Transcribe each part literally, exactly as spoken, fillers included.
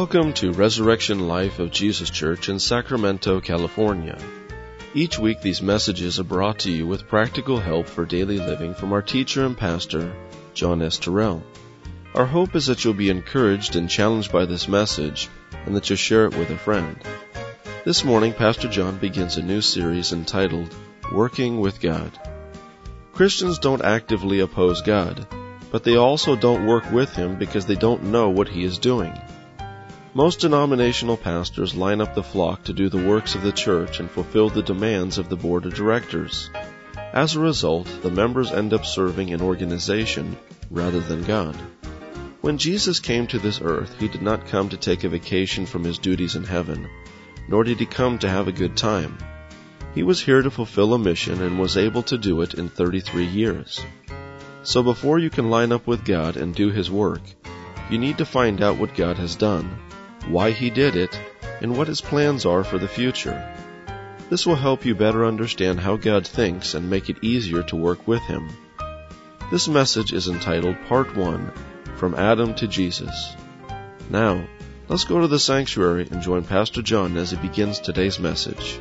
Welcome to Resurrection Life of Jesus Church in Sacramento, California. Each week these messages are brought to you with practical help for daily living from our teacher and pastor, John S. Terrell. Our hope is that you'll be encouraged and challenged by this message, and that you'll share it with a friend. This morning, Pastor John begins a new series entitled, Working with God. Christians don't actively oppose God, but they also don't work with Him because they don't know what He is doing. Most denominational pastors line up the flock to do the works of the church and fulfill the demands of the board of directors. As a result, the members end up serving an organization rather than God. When Jesus came to this earth, He did not come to take a vacation from His duties in heaven, nor did He come to have a good time. He was here to fulfill a mission and was able to do it in thirty-three years. So before you can line up with God and do His work, you need to find out what God has done, why He did it, and what His plans are for the future. This will help you better understand how God thinks and make it easier to work with Him. This message is entitled Part one, From Adam to Jesus. Now, let's go to the sanctuary and join Pastor John as he begins today's message.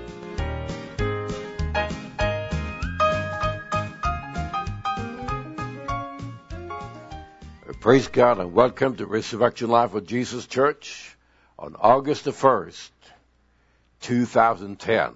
Praise God and welcome to Resurrection Life of Jesus Church on August the first, two thousand ten.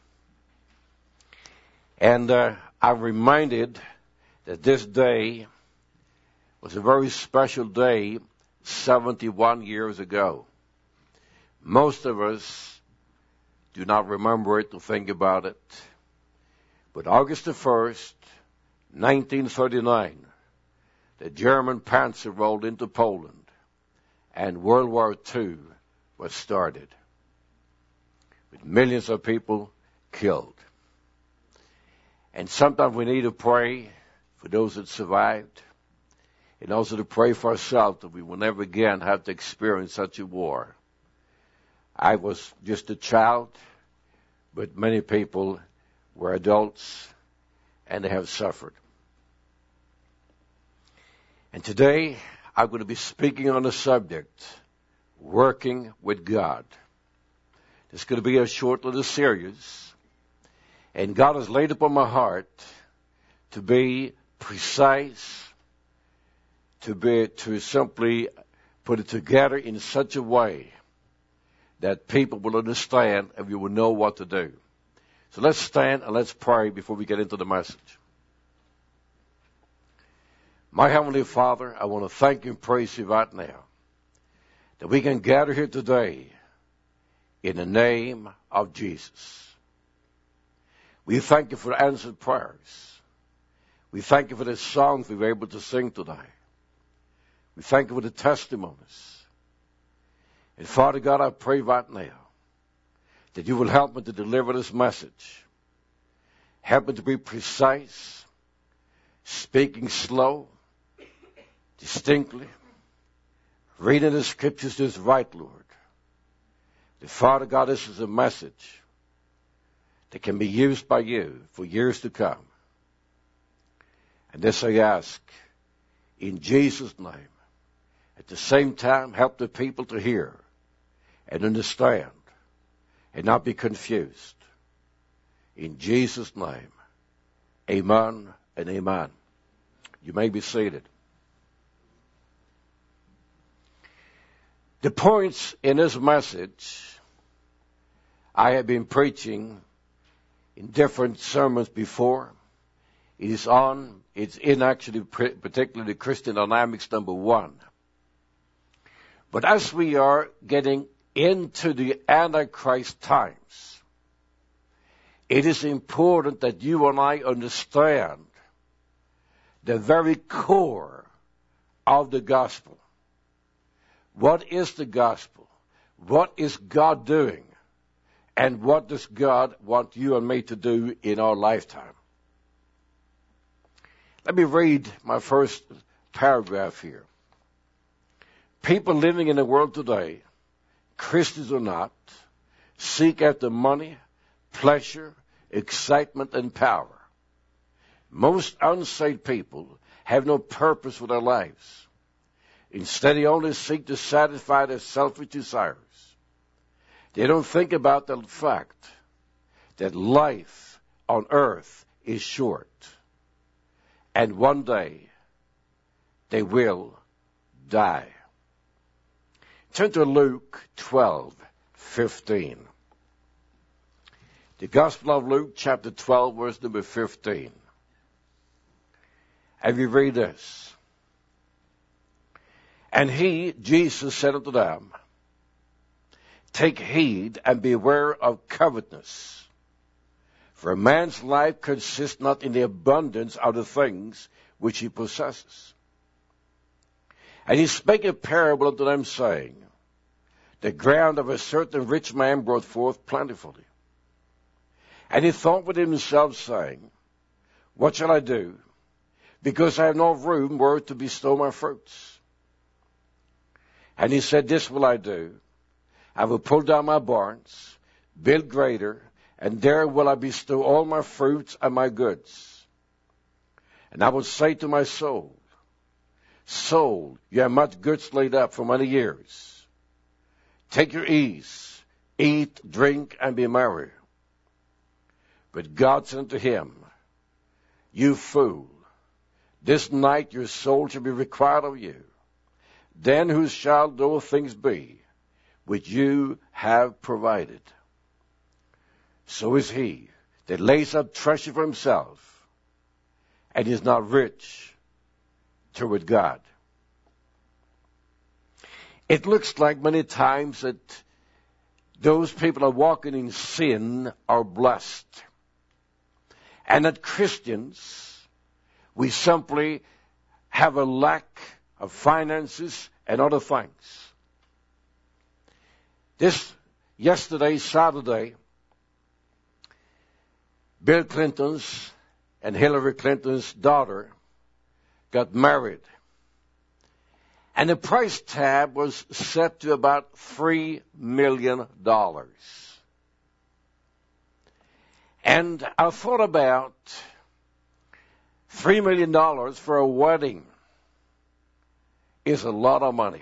And uh, I'm reminded that this day was a very special day seventy-one years ago. Most of us do not remember it or think about it. But August the first, nineteen thirty-nine, the German Panzer rolled into Poland, and World War Two was started, with millions of people killed. And sometimes we need to pray for those that survived, and also to pray for ourselves that we will never again have to experience such a war. I was just a child, but many people were adults, and they have suffered. And today, I'm going to be speaking on the subject, working with God. It's going to be a short little series. And God has laid upon my heart to be precise, to be, to simply put it together in such a way that people will understand and we will know what to do. So let's stand and let's pray before we get into the message. My Heavenly Father, I want to thank you and praise you right now that we can gather here today in the name of Jesus. We thank you for answered prayers. We thank you for the songs we were able to sing today. We thank you for the testimonies. And Father God, I pray right now that you will help me to deliver this message. Help me to be precise, speaking slow, distinctly, reading the scriptures just right, Lord. The Father God, this is a message that can be used by you for years to come. And this I ask in Jesus' name. At the same time, help the people to hear and understand and not be confused. In Jesus' name, amen and amen. You may be seated. The points in this message I have been preaching in different sermons before. It is on, it's in actually particularly Christian Dynamics number one. But as we are getting into the Antichrist times, it is important that you and I understand the very core of the gospel. What is the gospel? What is God doing? And what does God want you and me to do in our lifetime? Let me read my first paragraph here. People living in the world today, Christians or not, seek after money, pleasure, excitement, and power. Most unsaved people have no purpose for their lives. Instead, they only seek to satisfy their selfish desires. They don't think about the fact that life on earth is short. And one day, they will die. Turn to Luke twelve fifteen. The Gospel of Luke, chapter twelve, verse number fifteen. And we read this. And he, Jesus, said unto them, take heed and beware of covetousness. For a man's life consists not in the abundance of the things which he possesses. And he spake a parable unto them, saying, the ground of a certain rich man brought forth plentifully. And he thought with himself, saying, what shall I do? Because I have no room where to bestow my fruits. And he said, this will I do. I will pull down my barns, build greater, and there will I bestow all my fruits and my goods. And I will say to my soul, soul, you have much goods laid up for many years. Take your ease, eat, drink, and be merry. But God said unto him, you fool, this night your soul shall be required of you. Then whose shall those things be which you have provided? So is he that lays up treasure for himself and is not rich toward God. It looks like many times that those people who are walking in sin are blessed. And that Christians, we simply have a lack of finances and other things. This yesterday, Saturday, Bill Clinton's and Hillary Clinton's daughter got married. And the price tag was set to about three million dollars. And I thought about three million dollars for a wedding is a lot of money.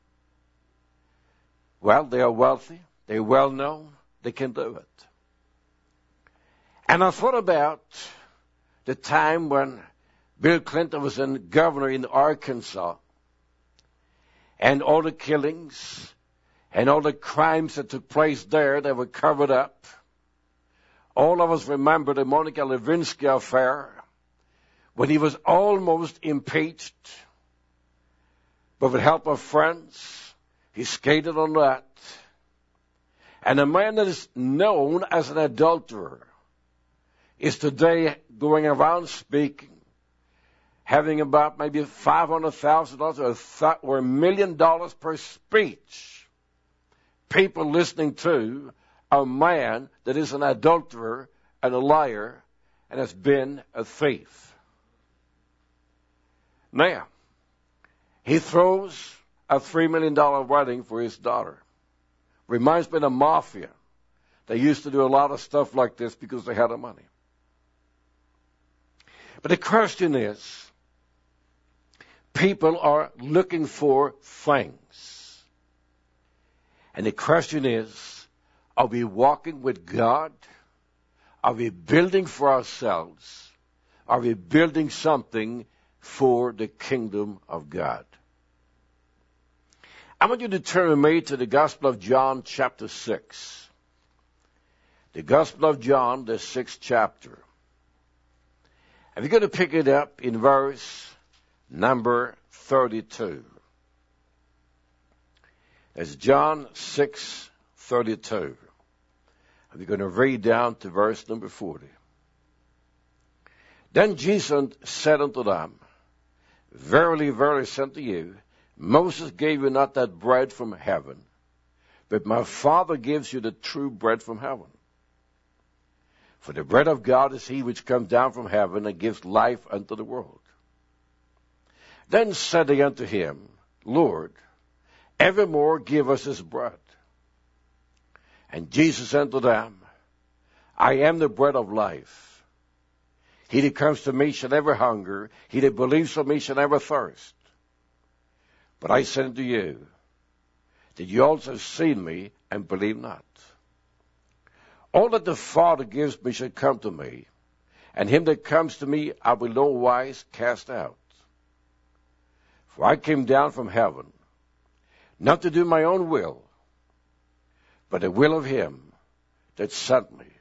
Well, they are wealthy, they're well known, they can do it. And I thought about the time when Bill Clinton was in governor in Arkansas, and all the killings and all the crimes that took place there that were covered up. All of us remember the Monica Lewinsky affair when he was almost impeached. But with help of friends, he skated on that. And a man that is known as an adulterer is today going around speaking, having about maybe five hundred thousand dollars or a million dollars per speech. People listening to a man that is an adulterer and a liar and has been a thief. Now, he throws a three million dollars wedding for his daughter. Reminds me of the mafia. They used to do a lot of stuff like this because they had the money. But the question is, people are looking for things. And the question is, are we walking with God? Are we building for ourselves? Are we building something for the kingdom of God? I want you to turn with me to the Gospel of John, chapter six. The Gospel of John, the sixth chapter. And we're going to pick it up in verse number thirty-two. That's John six thirty-two. And we're going to read down to verse number forty. Then Jesus said unto them, Verily, verily, I say unto you, Moses gave you not that bread from heaven, but my Father gives you the true bread from heaven. For the bread of God is he which comes down from heaven and gives life unto the world. Then said they unto him, Lord, evermore give us this bread. And Jesus said unto them, I am the bread of life. He that comes to me shall never hunger. He that believes on me shall never thirst. But I say unto you, that you also have seen me, and believe not. All that the Father gives me shall come to me, and him that comes to me I will no wise cast out. For I came down from heaven, not to do my own will, but the will of him that sent me.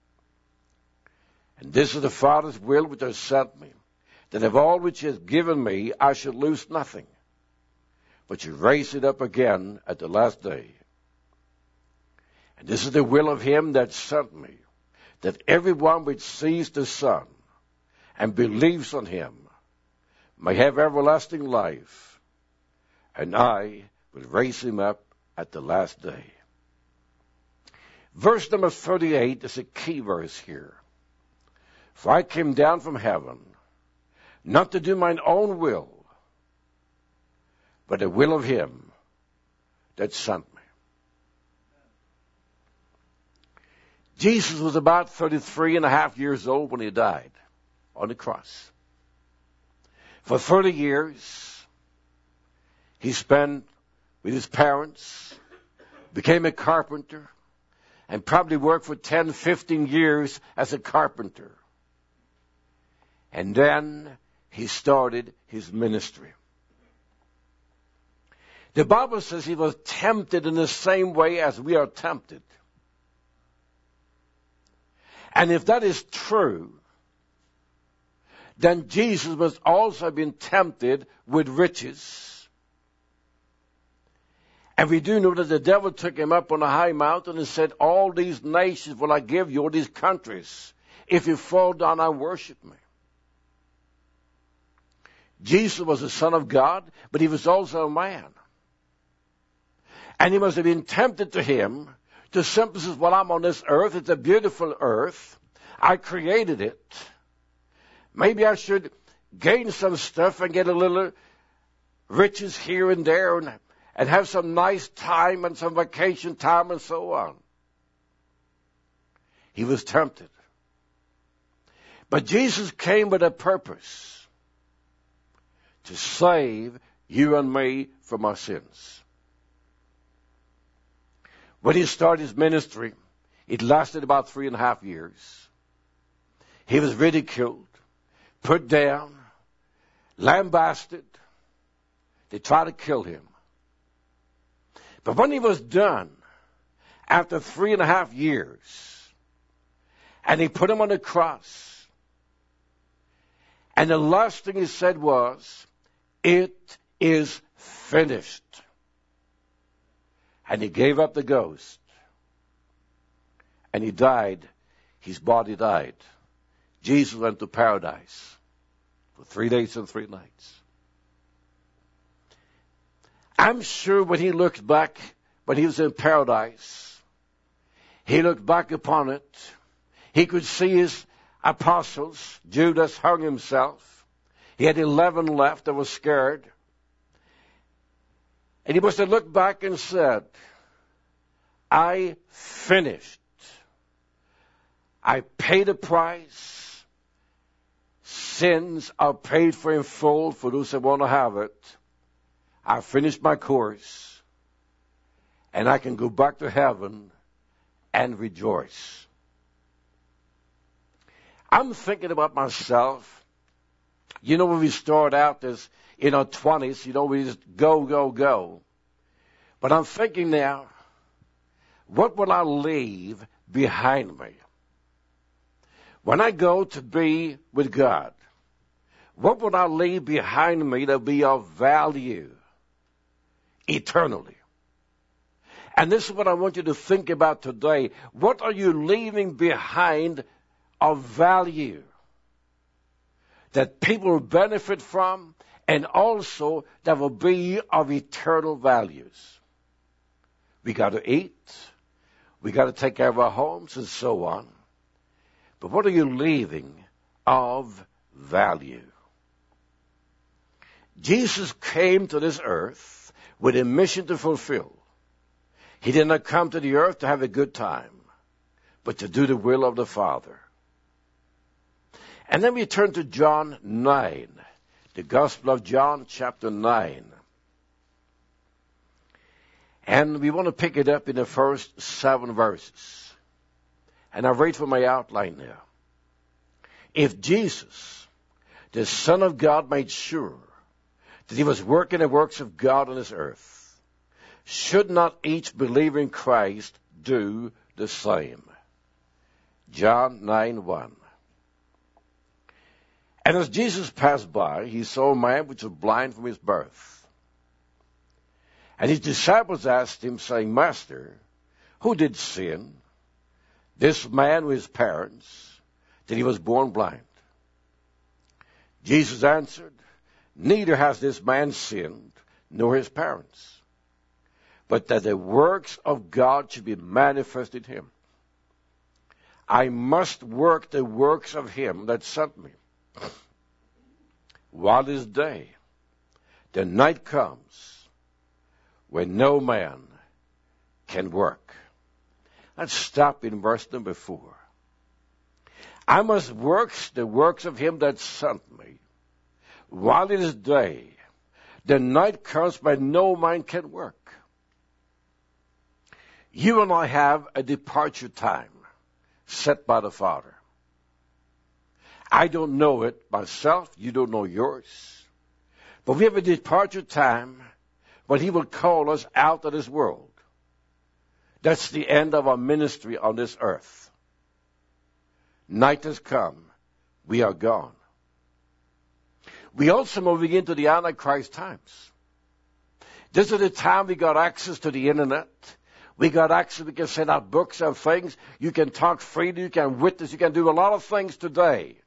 And this is the Father's will which has sent me, that of all which he has given me I should lose nothing, but should raise it up again at the last day. And this is the will of him that sent me, that everyone which sees the Son and believes on him may have everlasting life, and I will raise him up at the last day. Verse number thirty-eight is a key verse here. For I came down from heaven, not to do mine own will, but the will of him that sent me. Jesus was about thirty-three and a half years old when he died on the cross. For thirty years, he spent with his parents, became a carpenter, and probably worked for ten, fifteen years as a carpenter. And then he started his ministry. The Bible says he was tempted in the same way as we are tempted. And if that is true, then Jesus must also have been tempted with riches. And we do know that the devil took him up on a high mountain and said, all these nations will I give you, all these countries, if you fall down and worship me. Jesus was the Son of God, but he was also a man. And he must have been tempted to him to simply say, well, I'm on this earth. It's a beautiful earth. I created it. Maybe I should gain some stuff and get a little riches here and there and, and have some nice time and some vacation time and so on. He was tempted. But Jesus came with a purpose: to save you and me from our sins. When he started his ministry, it lasted about three and a half years. He was ridiculed, put down, lambasted. They tried to kill him. But when he was done, after three and a half years, and he put him on the cross, and the last thing he said was, it is finished. And he gave up the ghost. And he died. His body died. Jesus went to paradise for three days and three nights. I'm sure when he looked back, when he was in paradise, he looked back upon it. He could see his apostles. Judas hung himself. He had eleven left that were scared. And he must have looked back and said, I finished. I paid a price. Sins are paid for in full for those that want to have it. I finished my course. And I can go back to heaven and rejoice. I'm thinking about myself. You know, when we start out as in our twenties, you know, we just go, go, go. But I'm thinking now, what will I leave behind me? When I go to be with God, what will I leave behind me that will be of value eternally? And this is what I want you to think about today. What are you leaving behind of value that people will benefit from, and also that will be of eternal values? We got to eat. We got to take care of our homes and so on. But what are you leaving of value? Jesus came to this earth with a mission to fulfill. He did not come to the earth to have a good time, but to do the will of the Father. And then we turn to John nine, the Gospel of John, chapter nine. And we want to pick it up in the first seven verses. And I read from my outline now. If Jesus, the Son of God, made sure that he was working the works of God on this earth, should not each believer in Christ do the same? John nine one. And as Jesus passed by, he saw a man which was blind from his birth. And his disciples asked him, saying, Master, who did sin, this man or his parents, that he was born blind? Jesus answered, neither has this man sinned, nor his parents, but that the works of God should be manifested in him. I must work the works of him that sent me. While it is day, the night comes when no man can work. Let's stop in verse number four. I must work the works of him that sent me. While it is day, the night comes when no man can work. You and I have a departure time set by the Father. I don't know it myself. You don't know yours. But we have a departure time when he will call us out of this world. That's the end of our ministry on this earth. Night has come. We are gone. We also moving into the Antichrist times. This is the time we got access to the internet. We got access, we can send out books and things. You can talk freely, you can witness, you can do a lot of things today.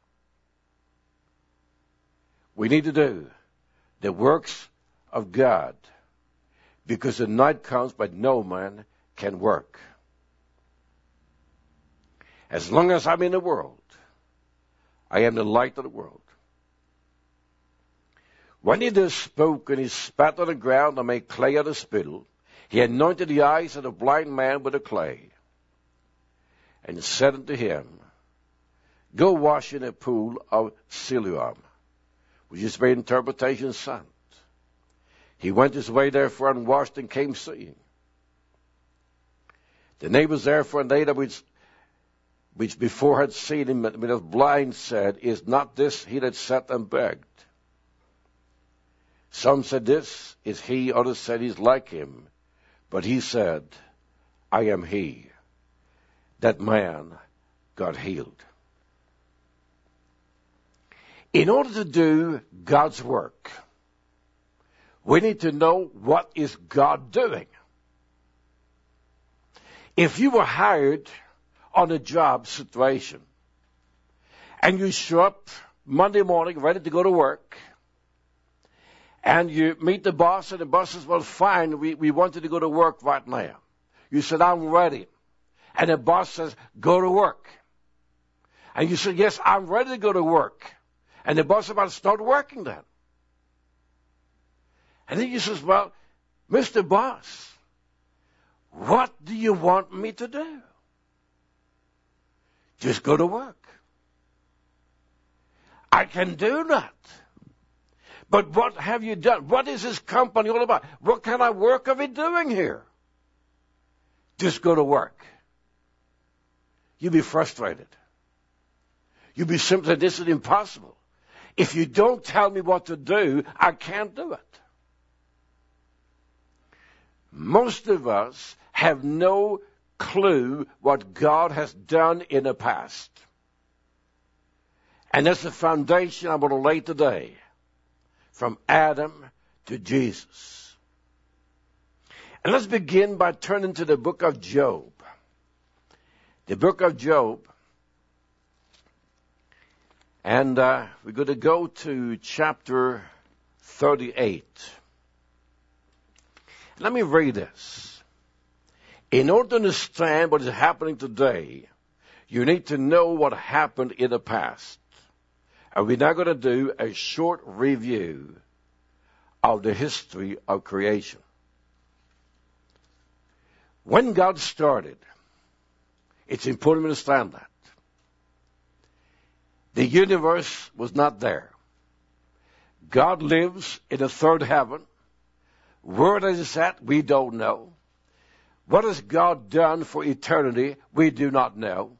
We need to do the works of God, because the night comes but no man can work. As long as I'm in the world, I am the light of the world. When he thus spoke, and he spat on the ground and made clay of the spittle, he anointed the eyes of the blind man with the clay, and said unto him, Go wash in a pool of Siloam, which is by interpretation sent. He went his way therefore and washed and came seeing. The neighbors therefore and they that which, which before had seen him when he was blind said, Is not this he that sat and begged? Some said, This is he. Others said, He's like him. But he said, I am he. That man got healed. In order to do God's work, we need to know what is God doing. If you were hired on a job situation and you show up Monday morning ready to go to work, and you meet the boss, and the boss says, well, fine, we, we want you to go to work right now. You said, I'm ready. And the boss says, go to work. And you said, yes, I'm ready to go to work. And the boss says, well, start working then. And then you says, well, Mister Boss, what do you want me to do? Just go to work. I can do that. But what have you done? What is this company all about? What kind of work are we doing here? Just go to work. You'll be frustrated. You'll be simply, this is impossible. If you don't tell me what to do, I can't do it. Most of us have no clue what God has done in the past. And that's the foundation I'm going to lay today. From Adam to Jesus. And let's begin by turning to the book of Job. The book of Job. And uh, we're going to go to chapter thirty-eight. Let me read this. In order to understand what is happening today, you need to know what happened in the past. And we're now going to do a short review of the history of creation. When God started, it's important to understand that. The universe was not there. God lives in the third heaven. Where does it at? We don't know. What has God done for eternity? We do not know.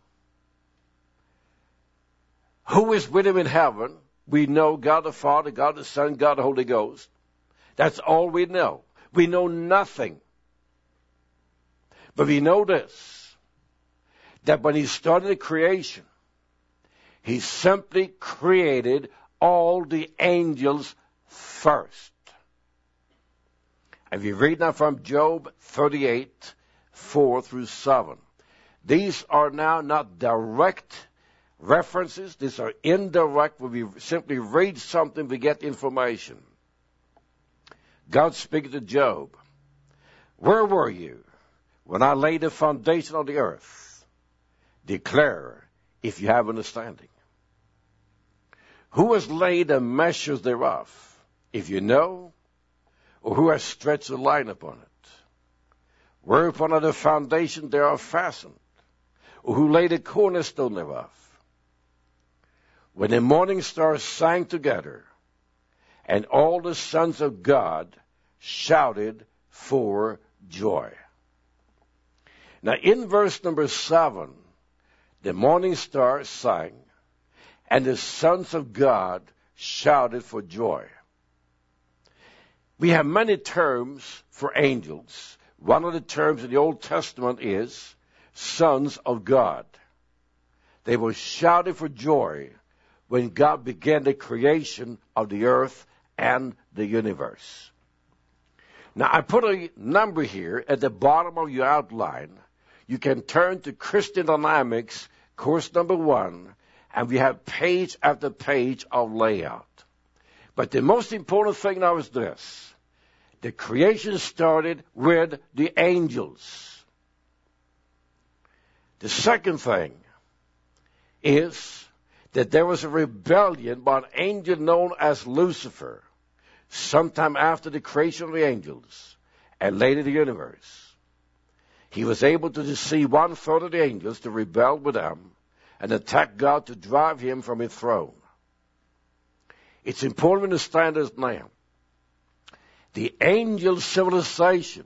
Who is with him in heaven? We know God the Father, God the Son, God the Holy Ghost. That's all we know. We know nothing. But we know this, that when he started the creation, he simply created all the angels first. If you read now from Job thirty-eight, four through seven, these are now not direct references. These are indirect, where we simply read something, we get information. God speaking to Job. Where were you when I laid the foundation of the earth? Declare, if you have understanding. Who has laid the measures thereof? If you know, or who has stretched the line upon it? Whereupon are the foundation thereof fastened? Or who laid the cornerstone thereof? When the morning stars sang together, and all the sons of God shouted for joy. Now in verse number seven, the morning stars sang, and the sons of God shouted for joy. We have many terms for angels. One of the terms in the Old Testament is sons of God. They were shouting for joy when God began the creation of the earth and the universe. Now, I put a number here at the bottom of your outline. You can turn to Christian Dynamics, course number one, and we have page after page of layout. But the most important thing now is this. The creation started with the angels. The second thing is that there was a rebellion by an angel known as Lucifer, sometime after the creation of the angels and later the universe. He was able to deceive one third of the angels to rebel with them and attack God to drive him from his throne. It's important to understand this now. The angel civilization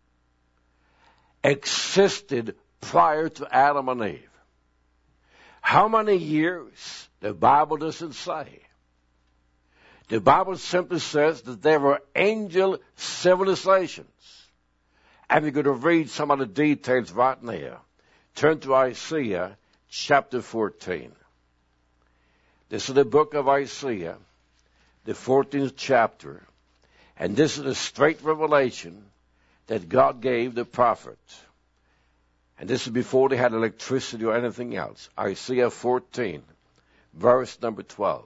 existed prior to Adam and Eve. How many years? The Bible doesn't say. The Bible simply says that there were angel civilizations. And we're going to read some of the details right now. Turn to Isaiah chapter fourteen. This is the book of Isaiah, the fourteenth chapter. And this is a straight revelation that God gave the prophet. And this is before they had electricity or anything else. Isaiah fourteen, verse number twelve.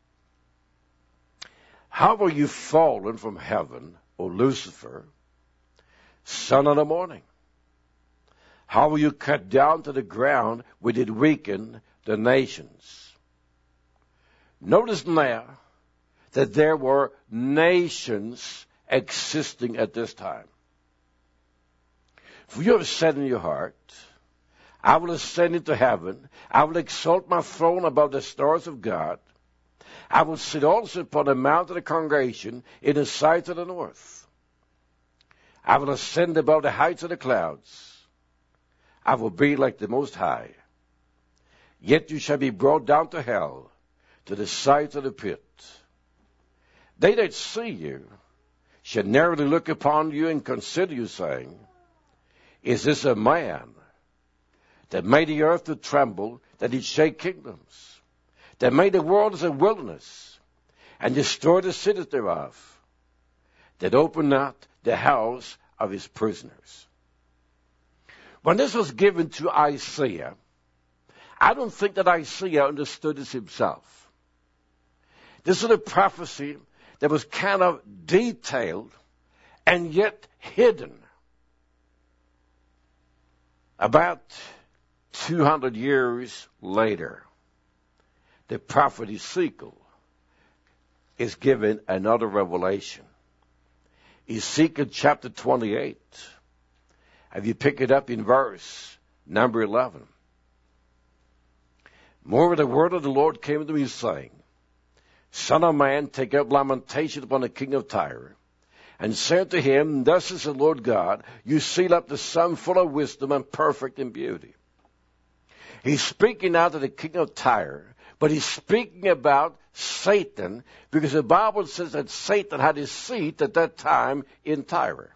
How were you fallen from heaven, O Lucifer, son of the morning? How were you cut down to the ground, we did weaken the nations? Notice now that there were nations existing at this time. For you have said in your heart, I will ascend into heaven. I will exalt my throne above the stars of God. I will sit also upon the mount of the congregation in the sight of the north. I will ascend above the heights of the clouds. I will be like the Most High. Yet you shall be brought down to hell, to the sight of the pit. They that see you shall narrowly look upon you and consider you, saying, is this a man that made the earth to tremble, that did shake kingdoms, that made the world as a wilderness, and destroyed the cities thereof, that opened not the house of his prisoners? When this was given to Isaiah, I don't think that Isaiah understood this himself. This is a prophecy that was kind of detailed and yet hidden. About two hundred years later, the prophet Ezekiel is given another revelation. Ezekiel chapter twenty-eight. If you pick it up in verse number eleven. Moreover, the word of the Lord came to me, saying, Son of man, take up lamentation upon the king of Tyre, and said to him, Thus is the Lord God, you seal up the sum full of wisdom and perfect in beauty. He's speaking now to the king of Tyre, but he's speaking about Satan, because the Bible says that Satan had his seat at that time in Tyre.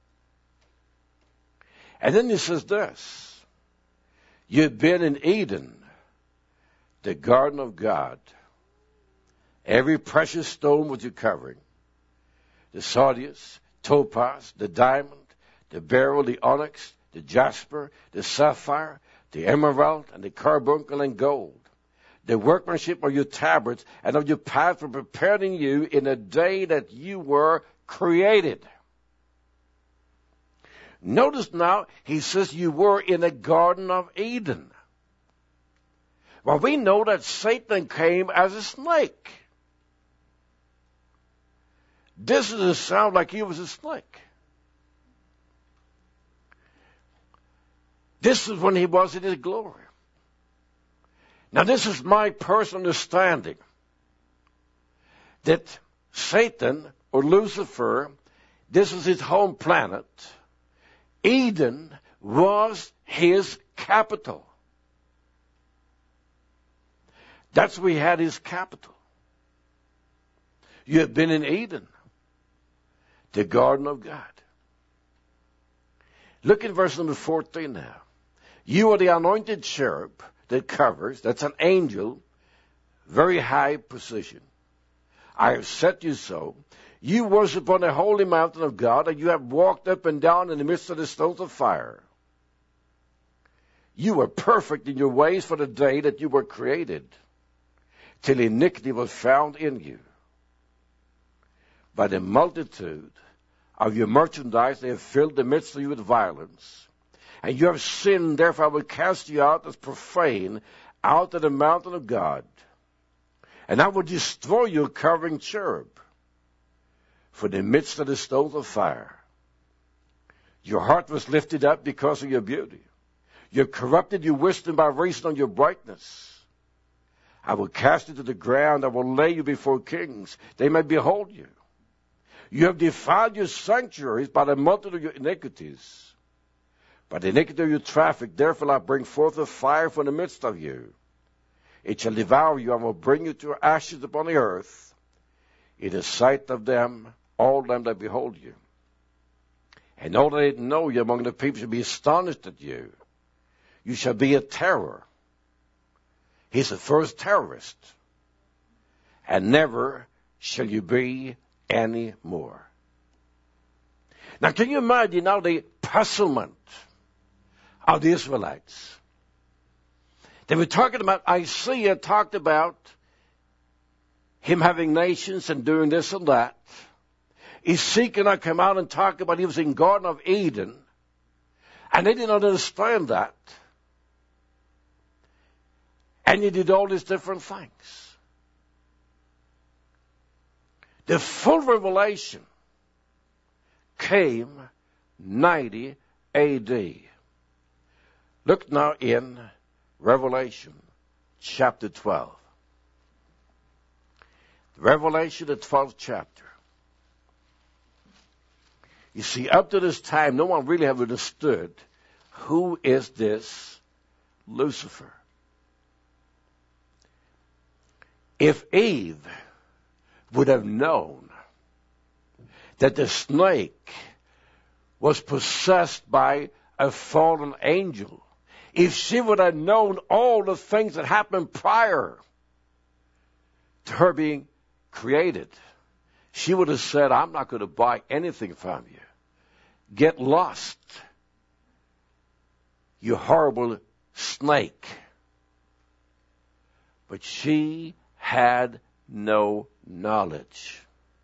And then he says this, you've been in Eden, the garden of God. Every precious stone was your covering. The sardius, topaz, the diamond, the beryl, the onyx, the jasper, the sapphire, the emerald, and the carbuncle and gold. The workmanship of your tabrets and of your path were prepared in you in the day that you were created. Notice now, he says you were in the Garden of Eden. Well, we know that Satan came as a snake. This doesn't sound like he was a snake. This is when he was in his glory. Now, this is my personal understanding that Satan, or Lucifer, this is his home planet. Eden was his capital. That's where he had his capital. You have been in Eden, the garden of God. Look at verse number fourteen now. You are the anointed cherub that covers, that's an angel, very high position. I have set you so. You worship on the holy mountain of God, and you have walked up and down in the midst of the stones of fire. You were perfect in your ways for the day that you were created, till iniquity was found in you. By the multitude of your merchandise, they have filled the midst of you with violence. And you have sinned, therefore I will cast you out as profane out of the mountain of God. And I will destroy your covering cherub for the midst of the stones of fire. Your heart was lifted up because of your beauty. You have corrupted your wisdom by reason of your brightness. I will cast you to the ground. I will lay you before kings. They may behold you. You have defiled your sanctuaries by the multitude of your iniquities. By the iniquity of your traffic, therefore I bring forth a fire from the midst of you. It shall devour you, and will bring you to ashes upon the earth, in the sight of them, all them that behold you. And all that know you among the people shall be astonished at you. You shall be a terror. He's the first terrorist. And never shall you be any more. Now, can you imagine now the puzzlement of the Israelites? They were talking about, Isaiah talked about him having nations and doing this and that. Ezekiel now come out and talk about he was in Garden of Eden. And they did not understand that. And he did all these different things. The full revelation came ninety A D. Look now in Revelation chapter twelve. Revelation, the twelfth chapter. You see, up to this time, no one really have understood who is this Lucifer. If Eve would have known that the snake was possessed by a fallen angel, if she would have known all the things that happened prior to her being created, she would have said, I'm not going to buy anything from you. Get lost, you horrible snake. But she had no knowledge.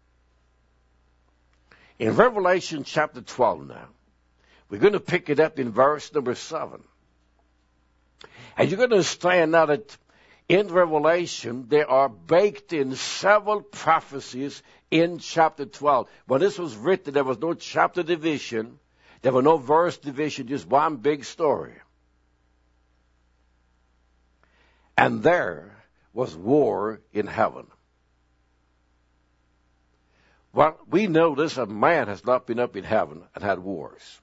In Revelation chapter twelve now, we're going to pick it up in verse number seven. And you're going to understand now that in Revelation, there are baked in several prophecies in chapter twelve. When this was written, there was no chapter division. There was no verse division, just one big story. And there was war in heaven. Well, we know this, a man has not been up in heaven and had wars.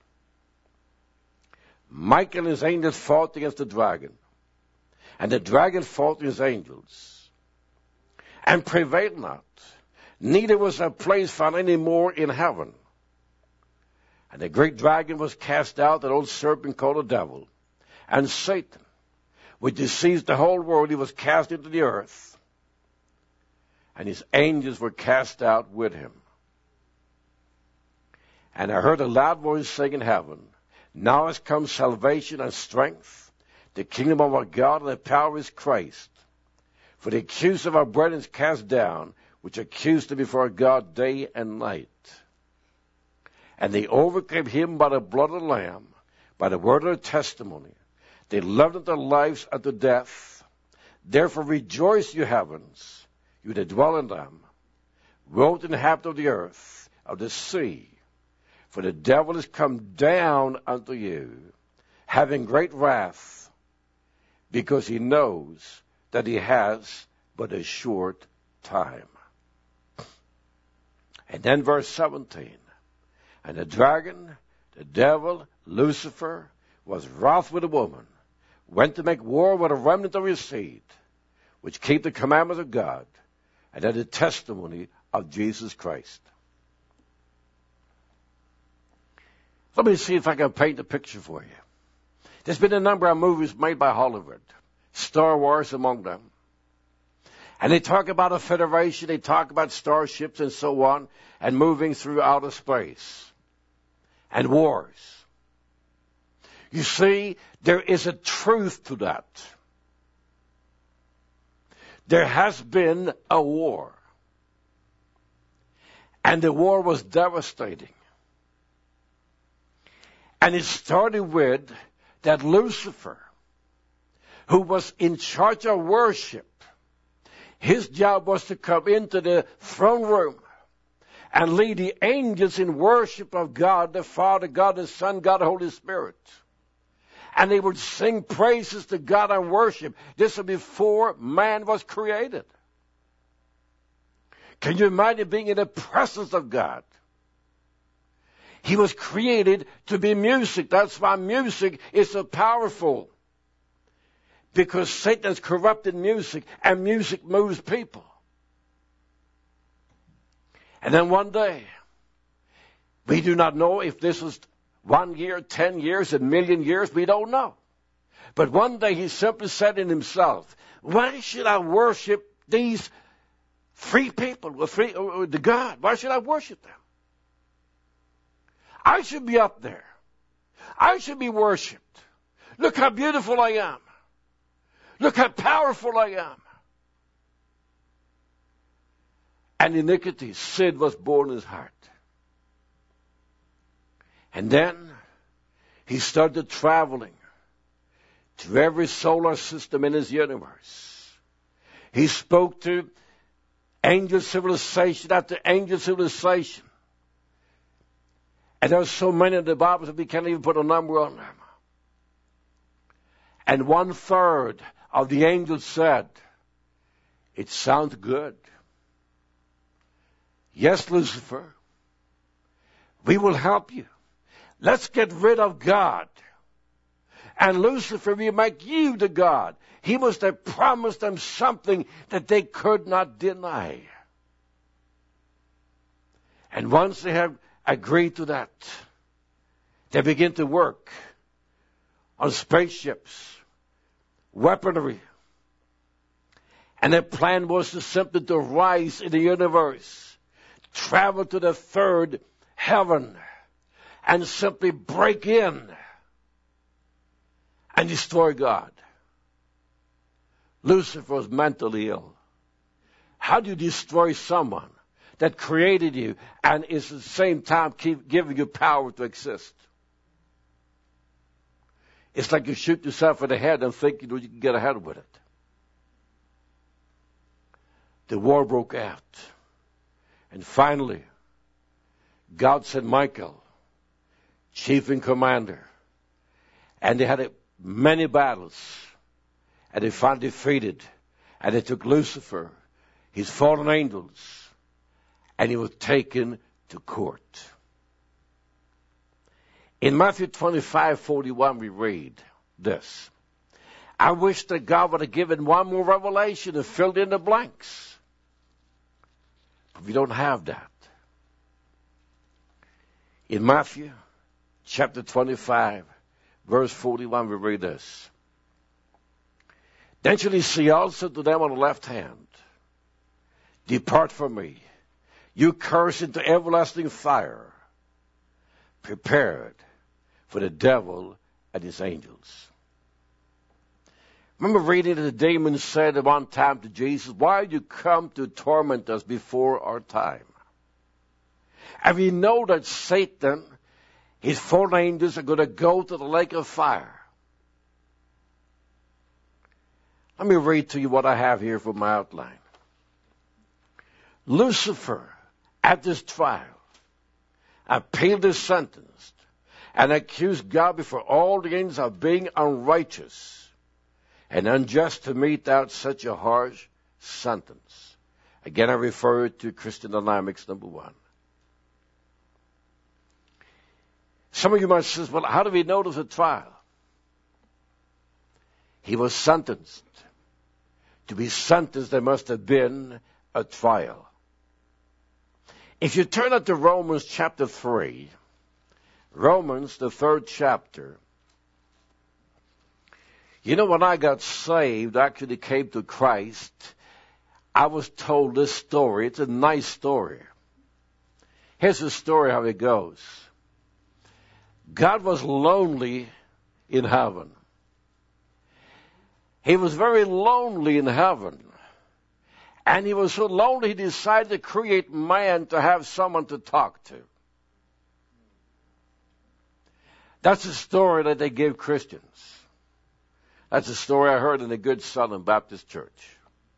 Michael and his angels fought against the dragon, and the dragon fought his angels, and prevailed not. Neither was a place found any more in heaven. And the great dragon was cast out, that old serpent called the devil, and Satan, which deceives the whole world, he was cast into the earth, and his angels were cast out with him. And I heard a loud voice saying in heaven, now has come salvation and strength, the kingdom of our God and the power of his Christ. For the accuser of our brethren is cast down, which accused them before God day and night. And they overcame him by the blood of the Lamb, by the word of their testimony. They loved not their lives unto death. Therefore rejoice, you heavens, you that dwell in them. Woe to the inhabitants of the earth, of the sea. For the devil is come down unto you, having great wrath, because he knows that he has but a short time. And then verse seventeen. And the dragon, the devil, Lucifer, was wroth with the woman, went to make war with a remnant of his seed, which keep the commandments of God, and had the testimony of Jesus Christ. Let me see if I can paint a picture for you. There's been a number of movies made by Hollywood, Star Wars among them. And they talk about a federation, they talk about starships and so on, and moving through outer space, and wars. You see, there is a truth to that. There has been a war. And the war was devastating. And it started with that Lucifer, who was in charge of worship, his job was to come into the throne room and lead the angels in worship of God, the Father, God the Son, God the Holy Spirit. And they would sing praises to God and worship. This was before man was created. Can you imagine being in the presence of God? He was created to be music. That's why music is so powerful. Because Satan has corrupted music, and music moves people. And then one day, we do not know if this was one year, ten years, a million years, we don't know. But one day he simply said in himself, why should I worship these three people, or three, or the God? Why should I worship them? I should be up there. I should be worshipped. Look how beautiful I am. Look how powerful I am. And iniquity, sin was born in his heart. And then he started traveling to every solar system in his universe. He spoke to angel civilization after angel civilization. And there are so many in the Bible that we can't even put a number on them. And one third of the angels said, it sounds good. Yes, Lucifer, we will help you. Let's get rid of God. And Lucifer, we make you the God. He must have promised them something that they could not deny. And once they have agreed to that, they begin to work on spaceships, weaponry. And their plan was to simply to rise in the universe, travel to the third heaven, and simply break in and destroy God. Lucifer was mentally ill. How do you destroy someone that created you and is at the same time keep giving you power to exist? It's like you shoot yourself in the head and think you know you can get ahead with it. The war broke out. And finally, God sent Michael, chief and commander. And they had a, many battles. And they finally defeated. And they took Lucifer, his fallen angels, and he was taken to court. In Matthew twenty-five forty-one, we read this. I wish that God would have given one more revelation and filled in the blanks. But we don't have that. In Matthew chapter twenty-five, verse forty-one, we read this. Then shall he say also to them on the left hand, depart from me, you cursed, into everlasting fire, prepared for the devil and his angels. Remember reading that the demon said at one time to Jesus, why do you come to torment us before our time? And we know that Satan, his fallen angels, are going to go to the lake of fire. Let me read to you what I have here for my outline. Lucifer, at this trial, appealed his sentence and accused God before all the angels of being unrighteous and unjust to mete out such a harsh sentence. Again, I refer to Christian Dynamics number one. Some of you might say, well, how do we know there's a trial? He was sentenced. To be sentenced, there must have been a trial. If you turn up to Romans chapter three, Romans, the third chapter, you know, when I got saved, actually came to Christ, I was told this story. It's a nice story. Here's the story how it goes. God was lonely in heaven. He was very lonely in heaven. And he was so lonely, he decided to create man to have someone to talk to. That's the story that they give Christians. That's a story I heard in the Good Southern Baptist Church.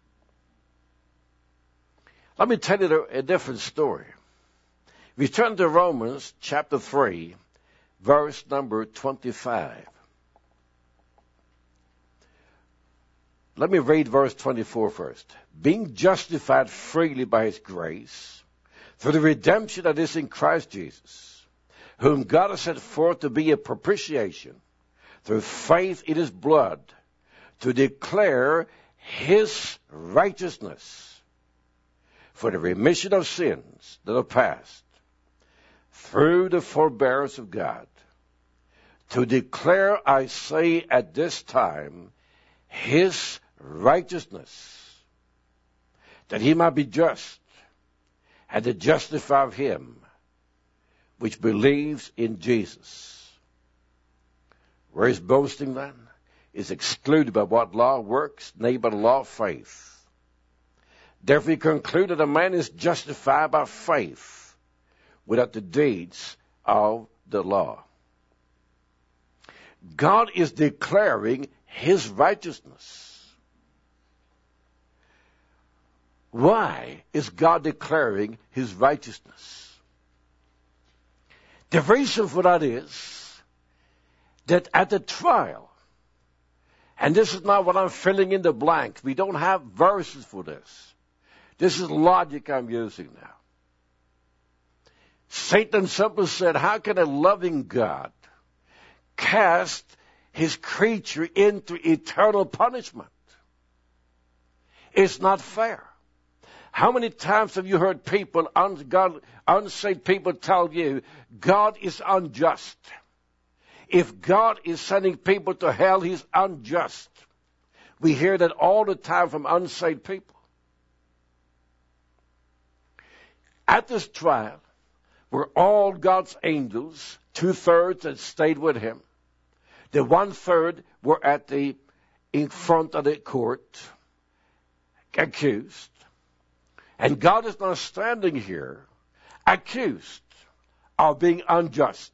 Let me tell you a different story. We turn to Romans chapter three, verse number twenty-five. Let me read verse twenty-four first. Being justified freely by his grace, through the redemption that is in Christ Jesus, whom God has set forth to be a propitiation, through faith in his blood, to declare his righteousness for the remission of sins that are past, through the forbearance of God, to declare, I say, at this time, his righteousness, that he might be just, and to justify him which believes in Jesus. Where is boasting then? Is excluded by what law works, nay, by the law of faith. Therefore he concluded a man is justified by faith without the deeds of the law. God is declaring his righteousness. Why is God declaring his righteousness? The reason for that is that at the trial, and this is not what I'm filling in the blanks, we don't have verses for this. This is logic I'm using now. Satan simply said, how can a loving God cast his creature into eternal punishment? It's not fair. How many times have you heard people, un- God, unsaved people tell you, God is unjust? If God is sending people to hell, he's unjust. We hear that all the time from unsaved people. At this trial, were all God's angels, two-thirds that stayed with him. The one-third were at the, in front of the court, accused. And God is now standing here, accused of being unjust.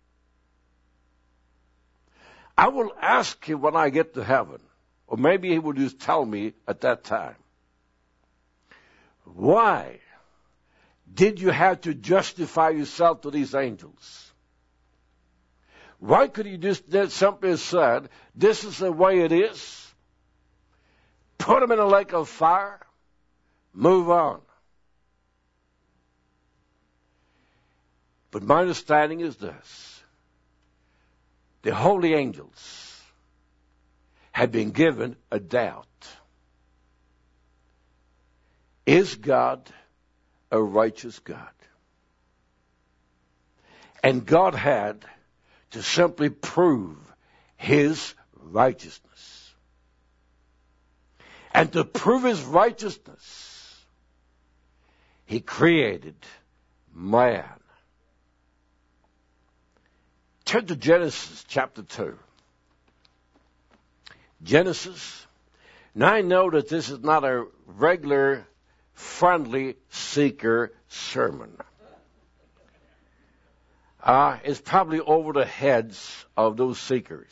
I will ask him when I get to heaven, or maybe he will just tell me at that time, why did you have to justify yourself to these angels? Why could you just simply have said, this is the way it is, put them in a lake of fire, move on? But my understanding is this. The holy angels had been given a doubt. Is God a righteous God? And God had to simply prove his righteousness. And to prove his righteousness, he created man. Turn to Genesis chapter two. Genesis. Now I know that this is not a regular friendly seeker sermon. Uh, it's probably over the heads of those seekers.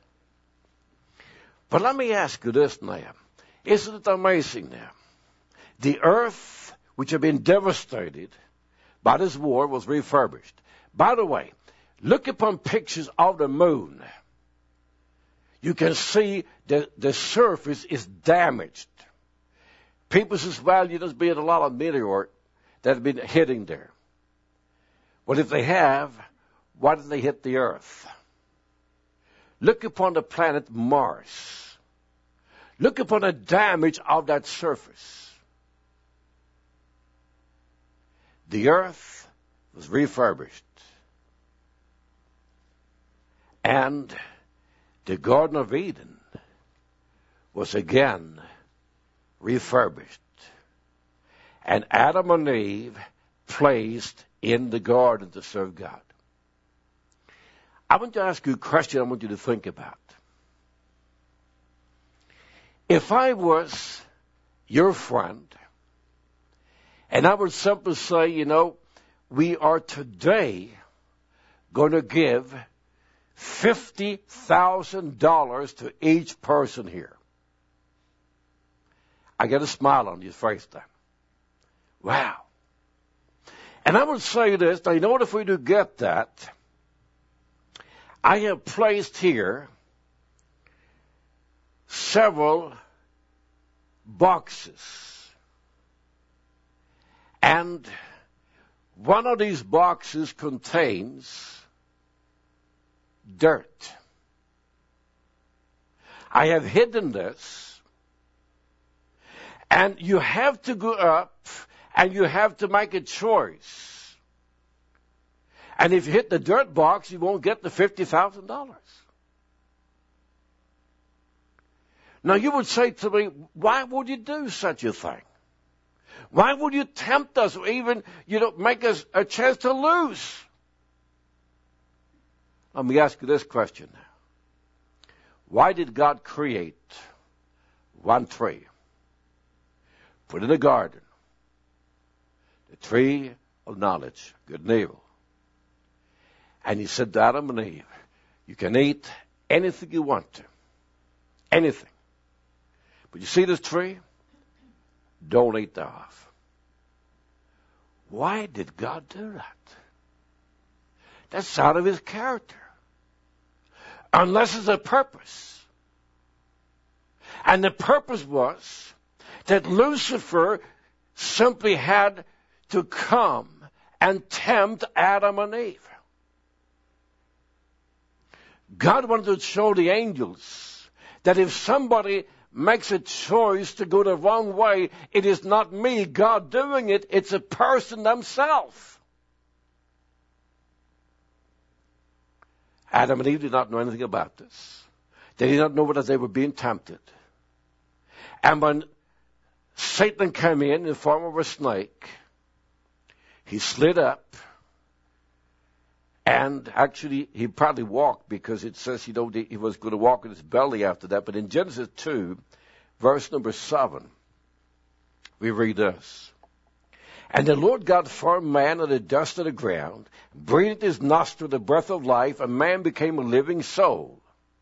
But let me ask you this now. Isn't it amazing now? The earth, which had been devastated by this war, was refurbished. By the way, look upon pictures of the moon. You can see that the surface is damaged. People say, well, you know, there's been a lot of meteor that have been hitting there. But if they have, why did they hit the earth? Look upon the planet Mars. Look upon the damage of that surface. The earth was refurbished. And the Garden of Eden was again refurbished. And Adam and Eve placed in the garden to serve God. I want to ask you a question I want you to think about. If I was your friend, and I would simply say, you know, we are today going to give fifty thousand dollars to each person here. I get a smile on your face then. Wow. And I would say this, now in order for you to get that, I have placed here several boxes. And one of these boxes contains dirt. I have hidden this. And you have to go up and you have to make a choice. And if you hit the dirt box, you won't get the fifty thousand dollars. Now you would say to me, why would you do such a thing? Why would you tempt us or even, you know, make us a chance to lose? Let me ask you this question now. Why did God create one tree? Put in a garden. The tree of knowledge, good and evil. And he said to Adam and Eve, you can eat anything you want to. Anything. But you see this tree? Don't eat thereof. Why did God do that? That's out of his character. Unless it's a purpose. And the purpose was that Lucifer simply had to come and tempt Adam and Eve. God wanted to show the angels that if somebody makes a choice to go the wrong way, it is not me, God, doing it. It's a person themselves. Adam and Eve did not know anything about this. They did not know that they were being tempted. And when Satan came in in the form of a snake, he slid up, and actually he probably walked because it says, you know, he was going to walk on his belly after that. But in Genesis two, verse number seven, we read this. And the Lord God formed man of the dust of the ground, breathed his nostril the breath of life, and man became a living soul.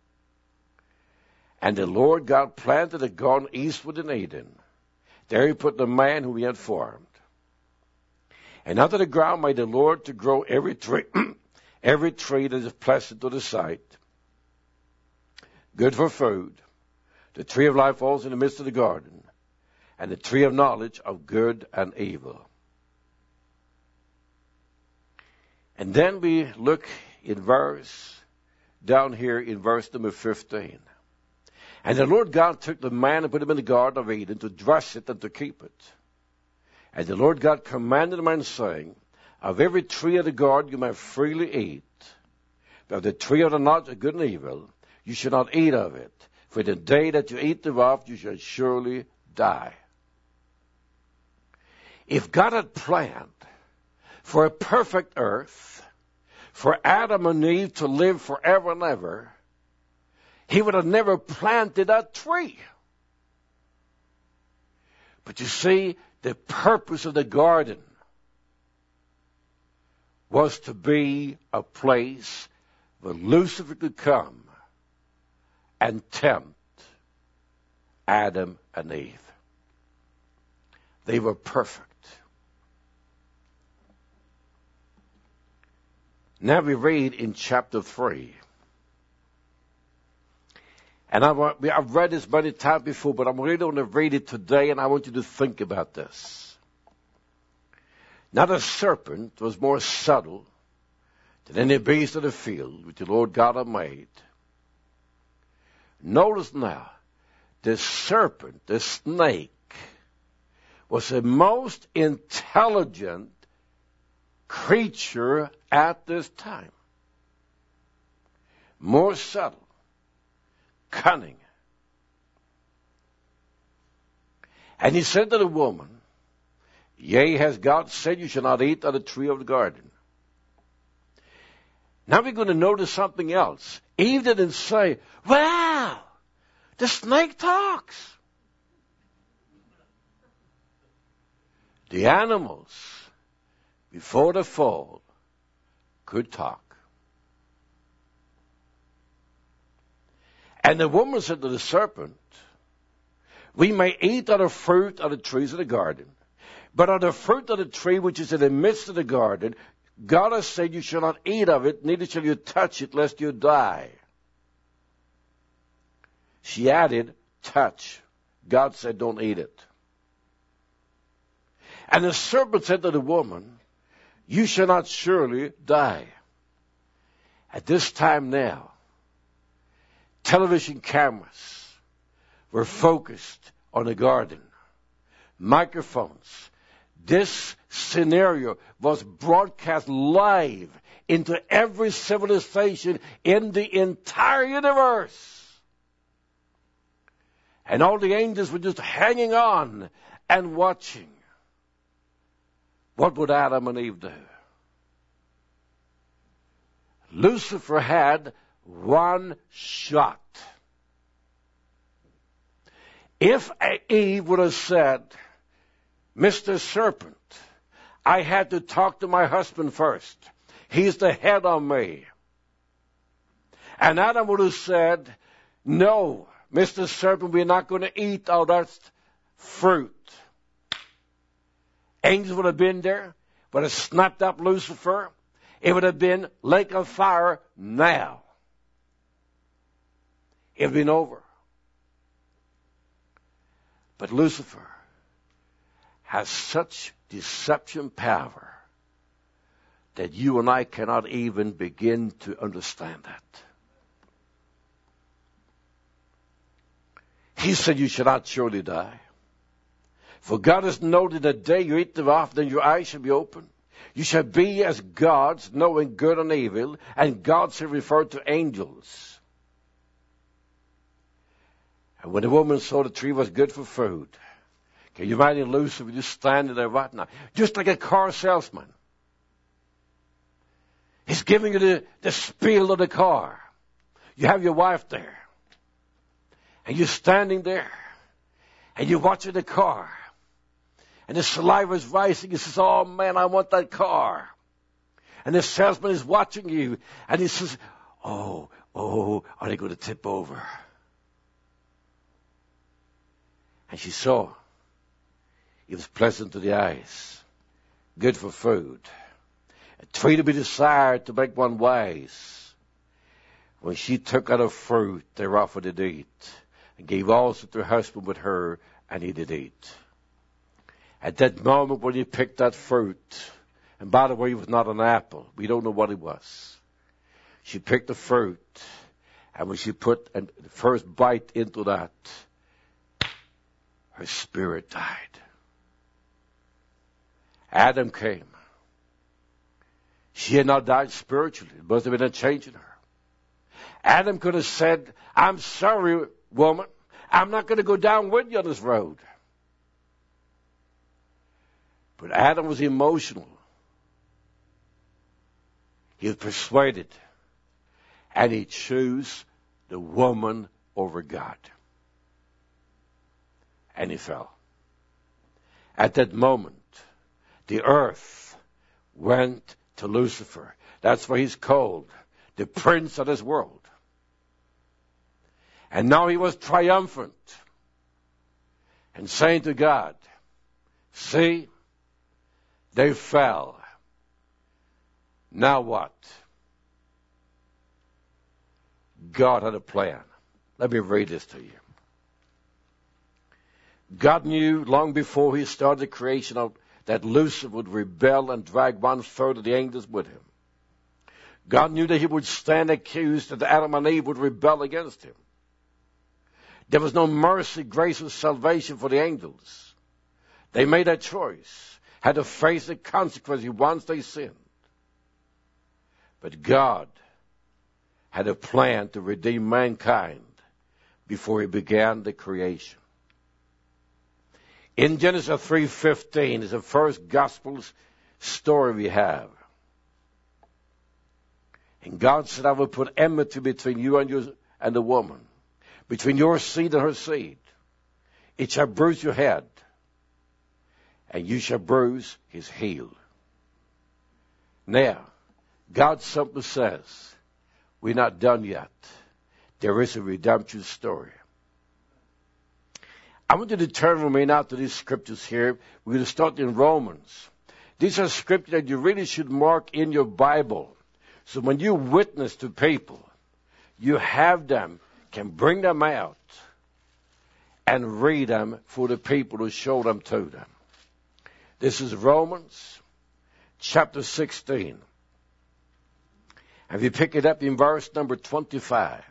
And the Lord God planted a garden eastward in Eden. There he put the man whom he had formed. And out of the ground made the Lord to grow every tree, every tree that is pleasant to the sight, good for food. The tree of life also in the midst of the garden, and the tree of knowledge of good and evil. And then we look in verse, down here in verse number fifteen. And the Lord God took the man and put him in the Garden of Eden to dress it and to keep it. And the Lord God commanded the man, saying, of every tree of the garden you may freely eat, but of the tree of the knowledge of good and evil you shall not eat of it. For the day that you eat thereof you shall surely die. If God had planned for a perfect earth, for Adam and Eve to live forever and ever, He would have never planted that tree. But you see, the purpose of the garden was to be a place where Lucifer could come and tempt Adam and Eve. They were perfect. Now we read in chapter three. And I've, I've read this many times before, but I'm really going to read it today, and I want you to think about this. Now the serpent was more subtle than any beast of the field which the Lord God had made. Notice now, the serpent, the snake, was the most intelligent creature at this time. More subtle. Cunning. And he said to the woman, yea, has God said you shall not eat of the tree of the garden? Now we're going to notice something else. Eve didn't say, wow, the snake talks. The animals, before the fall, could talk. And the woman said to the serpent, we may eat of the fruit of the trees of the garden, but of the fruit of the tree which is in the midst of the garden, God has said you shall not eat of it, neither shall you touch it, lest you die. She added, touch. God said, don't eat it. And the serpent said to the woman, you shall not surely die. At this time now, television cameras were focused on the garden. Microphones. This scenario was broadcast live into every civilization in the entire universe. And all the angels were just hanging on and watching. What would Adam and Eve do? Lucifer had one shot. If Eve would have said, Mister Serpent, I had to talk to my husband first. He's the head on me. And Adam would have said, no, Mister Serpent, we're not going to eat all that fruit. Angels would have been there, would have snapped up Lucifer. It would have been lake of fire now. It would have been over. But Lucifer has such deception power that you and I cannot even begin to understand that. He said, you shall not surely die. For God has known that the day you eat thereof, then your eyes shall be opened. You shall be as gods, knowing good and evil, and gods are referred to angels. And when the woman saw the tree was good for food, can you imagine Lucifer just standing there right now, just like a car salesman? He's giving you the, the spiel of the car. You have your wife there, and you're standing there, and you're watching the car, and the saliva is rising. He says, oh man, I want that car. And the salesman is watching you, and he says, oh, oh, are they going to tip over? And she saw it was pleasant to the eyes, good for food, a tree to be desired to make one wise. When she took out of fruit thereof did eat, and gave also to her husband with her, and he did eat. At that moment when he picked that fruit And by the way, it was not an apple. We don't know what it was. She picked the fruit, and when she put the first bite into that, her spirit died. Adam came. She had not died spiritually. It must have been a change in her. Adam could have said, I'm sorry, woman. I'm not going to go down with you on this road. But Adam was emotional. He was persuaded. And he chose the woman over God. And he fell. At that moment, the earth went to Lucifer. That's why he's called the prince of this world. And now he was triumphant and saying to God, see, they fell. Now what? God had a plan. Let me read this to you. God knew long before he started the creation of that Lucifer would rebel and drag one third of the angels with him. God knew that he would stand accused, that Adam and Eve would rebel against him. There was no mercy, grace, or salvation for the angels. They made a choice, had to face the consequences once they sinned. But God had a plan to redeem mankind before he began the creation. In Genesis three fifteen is the first gospel story we have. And God said, I will put enmity between you and, your, and the woman, between your seed and her seed. It shall bruise your head, and you shall bruise his heel. Now, God simply says, we're not done yet. There is a redemption story. I want you to turn with me now to these scriptures here. We're going to start in Romans. These are scriptures that you really should mark in your Bible. So when you witness to people, you have them, can bring them out and read them for the people to show them to them. This is Romans chapter sixteen. And if you pick it up in verse number twenty-five.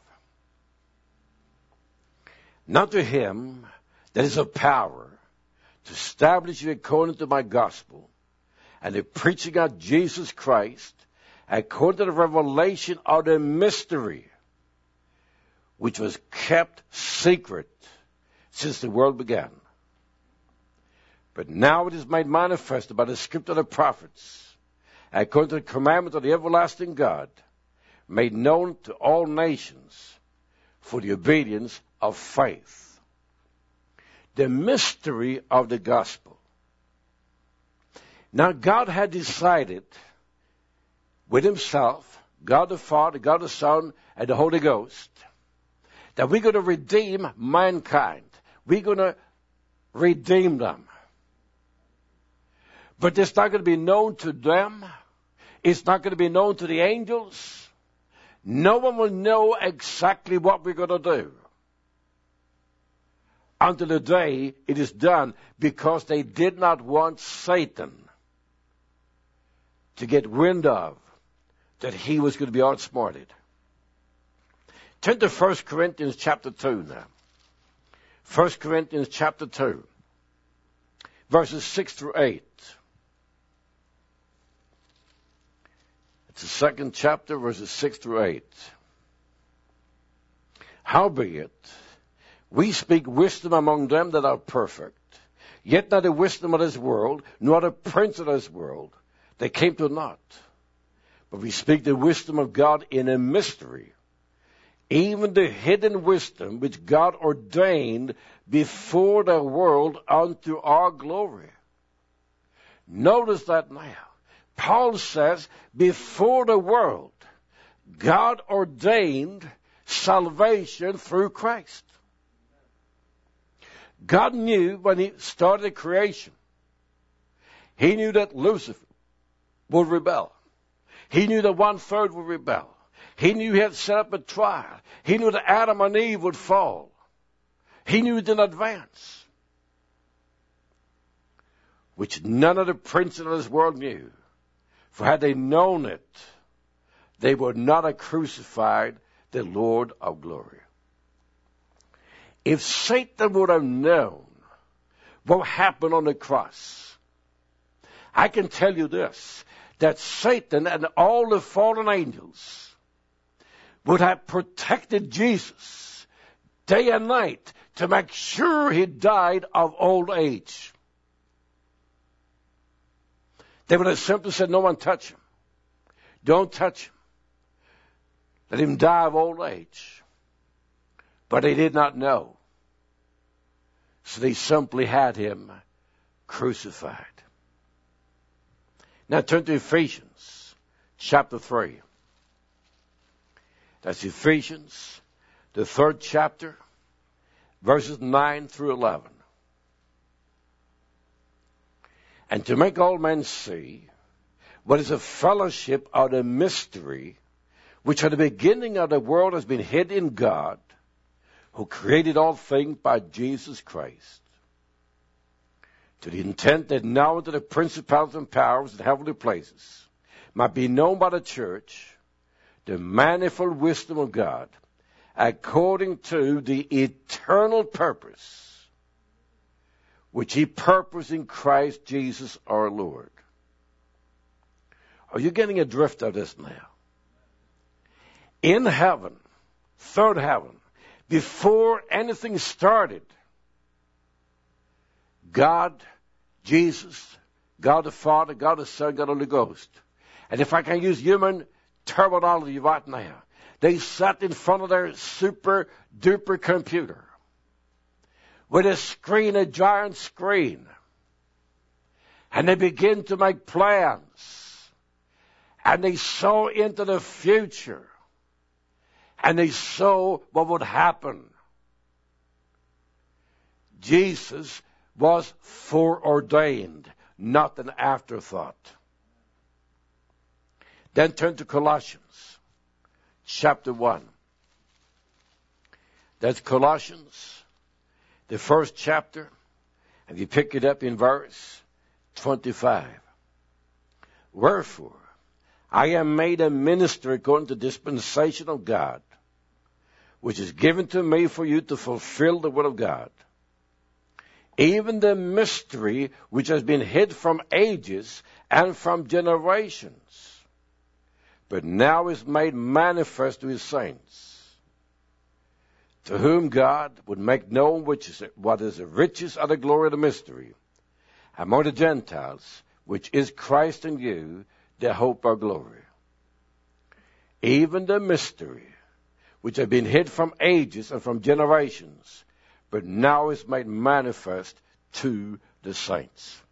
Now to him that is of power to establish you according to my gospel and the preaching of Jesus Christ according to the revelation of the mystery which was kept secret since the world began. But now it is made manifest by the scripture of the prophets, according to the commandment of the everlasting God, made known to all nations for the obedience of faith. The mystery of the gospel. Now God had decided with himself, God the Father, God the Son, and the Holy Ghost, that we're going to redeem mankind. We're going to redeem them. But it's not going to be known to them. It's not going to be known to the angels. No one will know exactly what we're going to do until the day it is done, because they did not want Satan to get wind of that he was going to be outsmarted. Turn to First Corinthians chapter two now. First Corinthians chapter two, verses six through eight. It's the second chapter, verses six through eight. Howbeit, we speak wisdom among them that are perfect, yet not the wisdom of this world, nor the prince of this world. They came to naught. But we speak the wisdom of God in a mystery, even the hidden wisdom which God ordained before the world unto our glory. Notice that now. Paul says, before the world, God ordained salvation through Christ. God knew when he started creation, he knew that Lucifer would rebel. He knew that one third would rebel. He knew he had set up a trial. He knew that Adam and Eve would fall. He knew it in advance, which none of the princes of this world knew. For had they known it, they would not have crucified the Lord of glory. If Satan would have known what happened on the cross, I can tell you this, that Satan and all the fallen angels would have protected Jesus day and night to make sure he died of old age. They would have simply said, no one touch him. Don't touch him. Let him die of old age. But they did not know. So they simply had him crucified. Now turn to Ephesians chapter three. That's Ephesians, the third chapter, verses nine through eleven. And to make all men see what is a fellowship of the mystery, which at the beginning of the world has been hid in God, who created all things by Jesus Christ, to the intent that now unto the principalities and powers in heavenly places might be known by the church the manifold wisdom of God, according to the eternal purpose which he purposed in Christ Jesus our Lord. Are you getting a drift of this now? In heaven, third heaven, before anything started, God, Jesus, God the Father, God the Son, God the Holy Ghost. And if I can use human terminology right now, they sat in front of their super duper computer with a screen, a giant screen. And they began to make plans. And they saw into the future. And they saw what would happen. Jesus was foreordained, not an afterthought. Then turn to Colossians chapter one. That's Colossians, the first chapter, and you pick it up in verse twenty-five. Wherefore, I am made a minister according to the dispensation of God, which is given to me for you to fulfill the will of God. Even the mystery which has been hid from ages and from generations, but now is made manifest to his saints, to whom God would make known which is, what is the riches of the glory of the mystery among the Gentiles, which is Christ in you, the hope of glory. Even the mystery which had been hid from ages and from generations, but now is made manifest to the saints.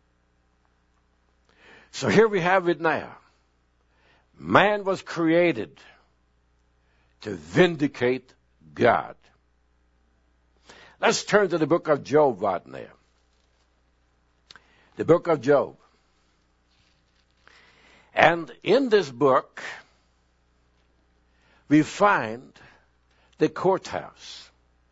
So here we have it now. Man was created to vindicate God. Let's turn to the book of Job right now. The book of Job. And in this book, we find the courthouse.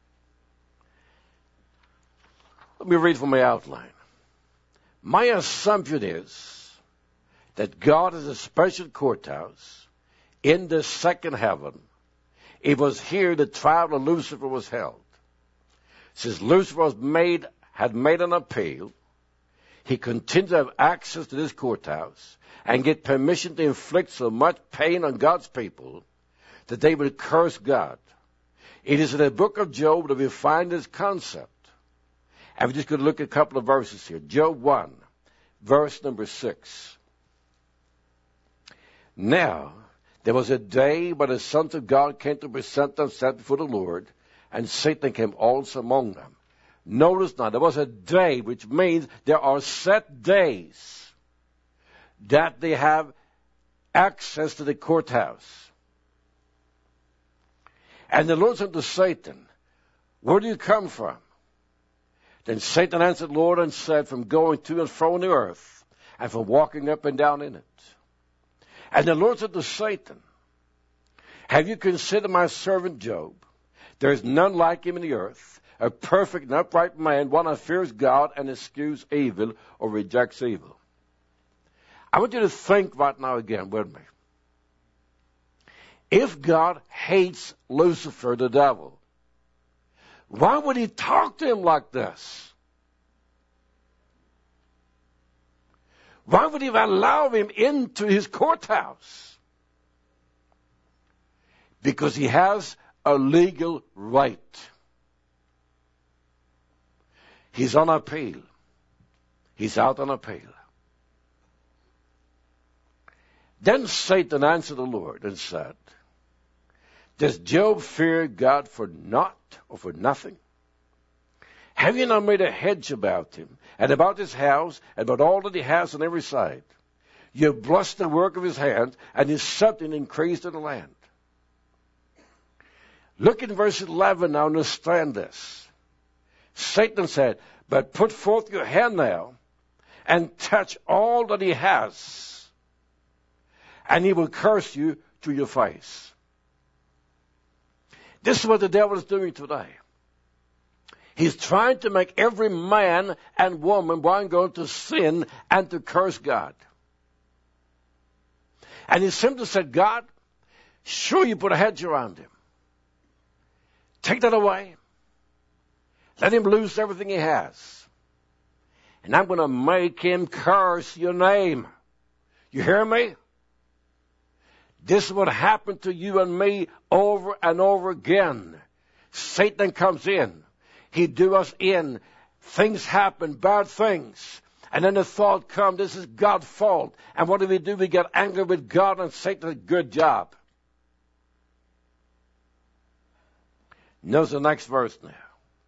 Let me read from my outline. My assumption is that God has a special courthouse in the second heaven. It was here the trial of Lucifer was held. Since Lucifer was made, had made an appeal, he continued to have access to this courthouse and get permission to inflict so much pain on God's people that they would curse God. It is in the book of Job that we find this concept. And we're just going to look at a couple of verses here. Job one, verse number six. Now, there was a day when the sons of God came to present themselves before the Lord, and Satan came also among them. Notice now, there was a day, which means there are set days that they have access to the courthouse. And the Lord said to Satan, where do you come from? Then Satan answered the Lord and said, from going to and fro on the earth, and from walking up and down in it. And the Lord said to Satan, have you considered my servant Job? There is none like him in the earth, a perfect and upright man, one who fears God and eschews evil or rejects evil. I want you to think right now again with me. If God hates Lucifer, the devil, why would he talk to him like this? Why would he allow him into his courthouse? Because he has a legal right. He's on appeal. He's out on appeal. Then Satan answered the Lord and said, does Job fear God for naught or for nothing? Have you not made a hedge about him, and about his house, and about all that he has on every side? You have blessed the work of his hand, and his substance increased in the land. Look in verse eleven now, understand this. Satan said, but put forth your hand now, and touch all that he has, and he will curse you to your face. This is what the devil is doing today. He's trying to make every man and woman want going to sin and to curse God. And he simply said, God, sure you put a hedge around him. Take that away. Let him lose everything he has. And I'm going to make him curse your name. You hear me? This is what happened to you and me over and over again. Satan comes in. He do us in. Things happen, bad things. And then the thought comes, this is God's fault. And what do we do? We get angry with God and Satan, good job. Notice the next verse now.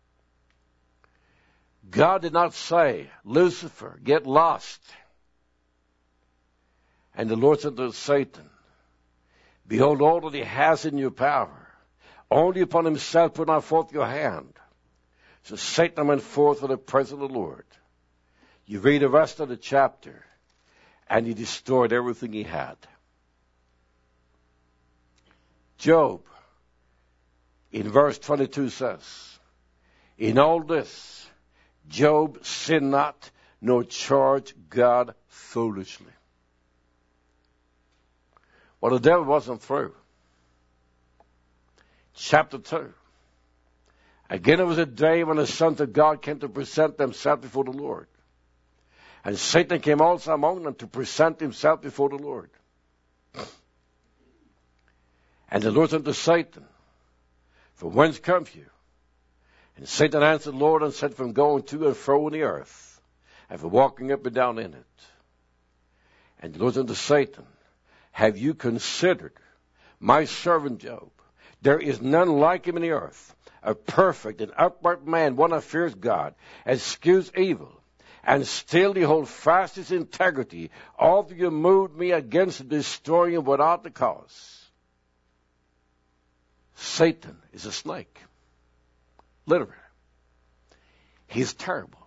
God did not say, Lucifer, get lost. And the Lord said to Satan, behold, all that he has in your power, only upon himself put not forth your hand. So Satan went forth from the presence of the Lord. You read the rest of the chapter, and he destroyed everything he had. Job, in verse twenty-two says, in all this, Job sinned not, nor charged God foolishly. Well, the devil wasn't through. Chapter two. Again, it was a day when the sons of God came to present themselves before the Lord. And Satan came also among them to present himself before the Lord. And the Lord said to Satan, from whence come you? And Satan answered the Lord and said, from going to and fro in the earth, and from walking up and down in it. And the Lord said to Satan, have you considered my servant Job? There is none like him in the earth, a perfect and upright man, one that fears God, eschews evil, and still he hold fast his integrity. Although you moved me against destroying him without the cause. Satan is a snake. Literally. He's terrible.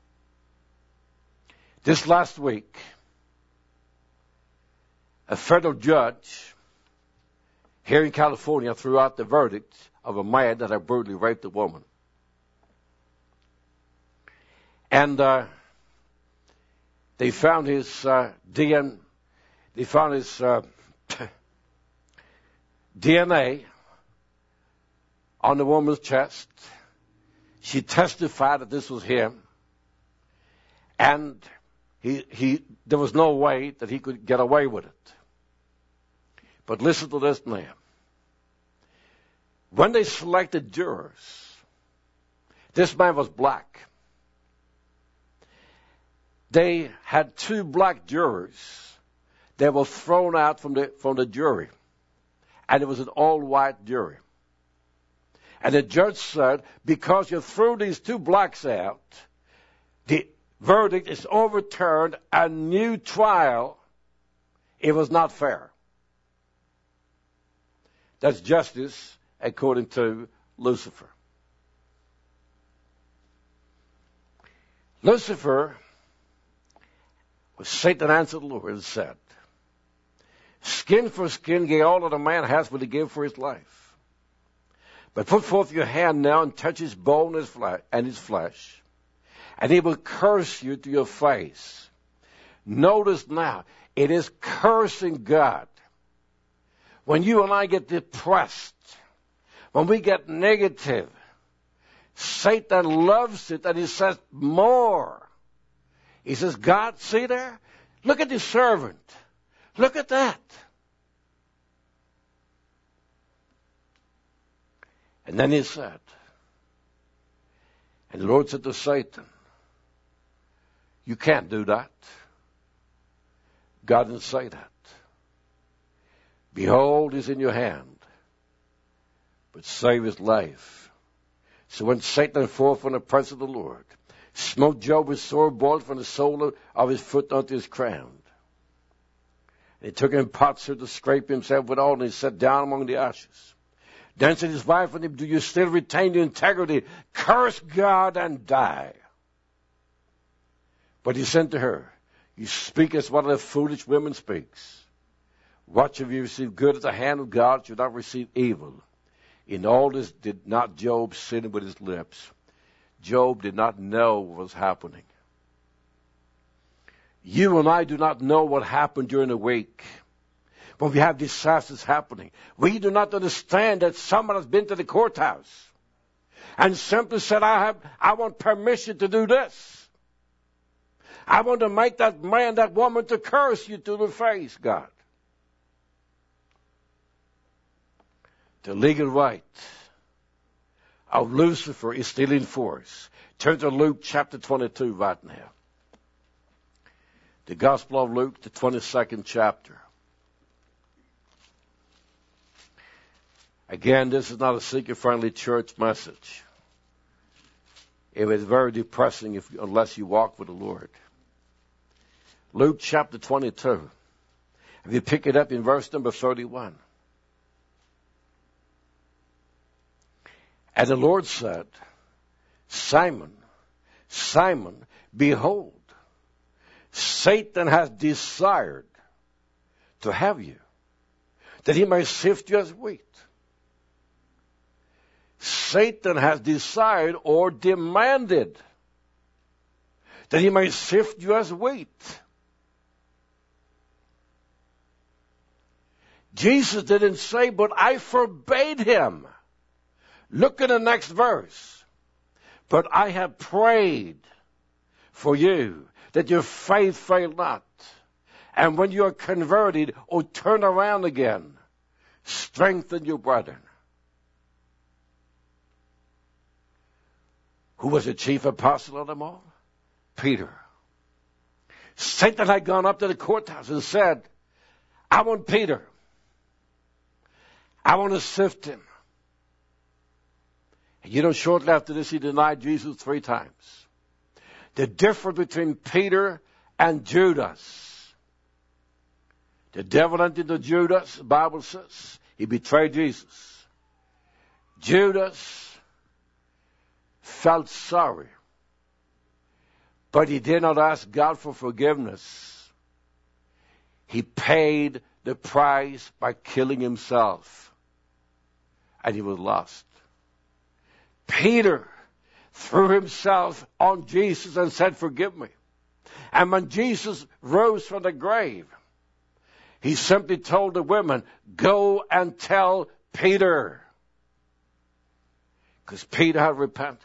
This last week, a federal judge here in California threw out the verdict of a man that had brutally raped a woman. And uh, they found his uh, D N A. They found his uh, D N A on the woman's chest. She testified that this was him, and he he there was no way that he could get away with it. But listen to this now. When they selected jurors, this man was black. They had two black jurors that were thrown out from the from the jury. And it was an all-white jury. And the judge said, because you threw these two blacks out, the verdict is overturned, a new trial, it was not fair. That's justice according to Lucifer. Lucifer, was Satan answered the Lord and said, skin for skin, give all that a man has what he gave for his life. But put forth your hand now and touch his bone and his flesh, and his flesh, and he will curse you to your face. Notice now, It is cursing God. When you and I get depressed, when we get negative, Satan loves it, and he says, more. He says, God, see there? Look at the servant. Look at that. And then he said, and the Lord said to Satan, you can't do that. God didn't say that. Behold, he's in your hand, but save his life. So when Satan went forth from the presence of the Lord, smote Job with sore boiled from the sole of his foot unto his crown. And he took him potsherd to scrape himself withal, and he sat down among the ashes. Then said his wife unto him, do you still retain your integrity? Curse God and die. But he said to her, you speak as one of the foolish women speaks. What have you received good at the hand of God, should not receive evil. In all this did not Job sin with his lips. Job did not know what was happening. You and I do not know what happened during the week when we have disasters happening. We do not understand that someone has been to the courthouse and simply said, I have, I want permission to do this. I want to make that man, that woman to curse you to the face, God. The legal right of Lucifer is still in force. Turn to Luke chapter twenty-two right now. The Gospel of Luke, the twenty-second chapter. Again, this is not a seeker-friendly church message. It is very depressing if, unless you walk with the Lord. Luke chapter twenty-two. If you pick it up in verse number thirty-one. And the Lord said, Simon, Simon, behold, Satan has desired to have you, that he may sift you as wheat. Satan has desired or demanded that he may sift you as wheat. Jesus didn't say, but I forbade him. Look at the next verse. But I have prayed for you that your faith fail not. And when you are converted or turn around again, strengthen your brethren. Who was the chief apostle of them all? Peter. Satan had gone up to the courthouse and said, I want Peter. I want to sift him. And you know, shortly after this, he denied Jesus three times. The difference between Peter and Judas. The devil entered into Judas, the Bible says. He betrayed Jesus. Judas felt sorry, but he did not ask God for forgiveness. He paid the price by killing himself, and he was lost. Peter threw himself on Jesus and said, forgive me. And when Jesus rose from the grave, he simply told the women, go and tell Peter. Because Peter had repented.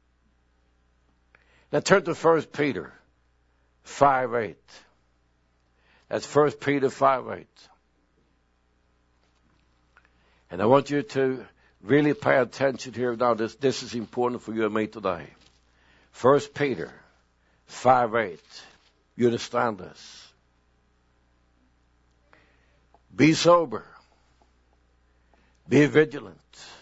Now turn to First Peter five eight. That's First Peter five eight. And I want you to really pay attention here now. This, this is important for you and me today. First Peter five eight. You understand this? Be sober. Be vigilant.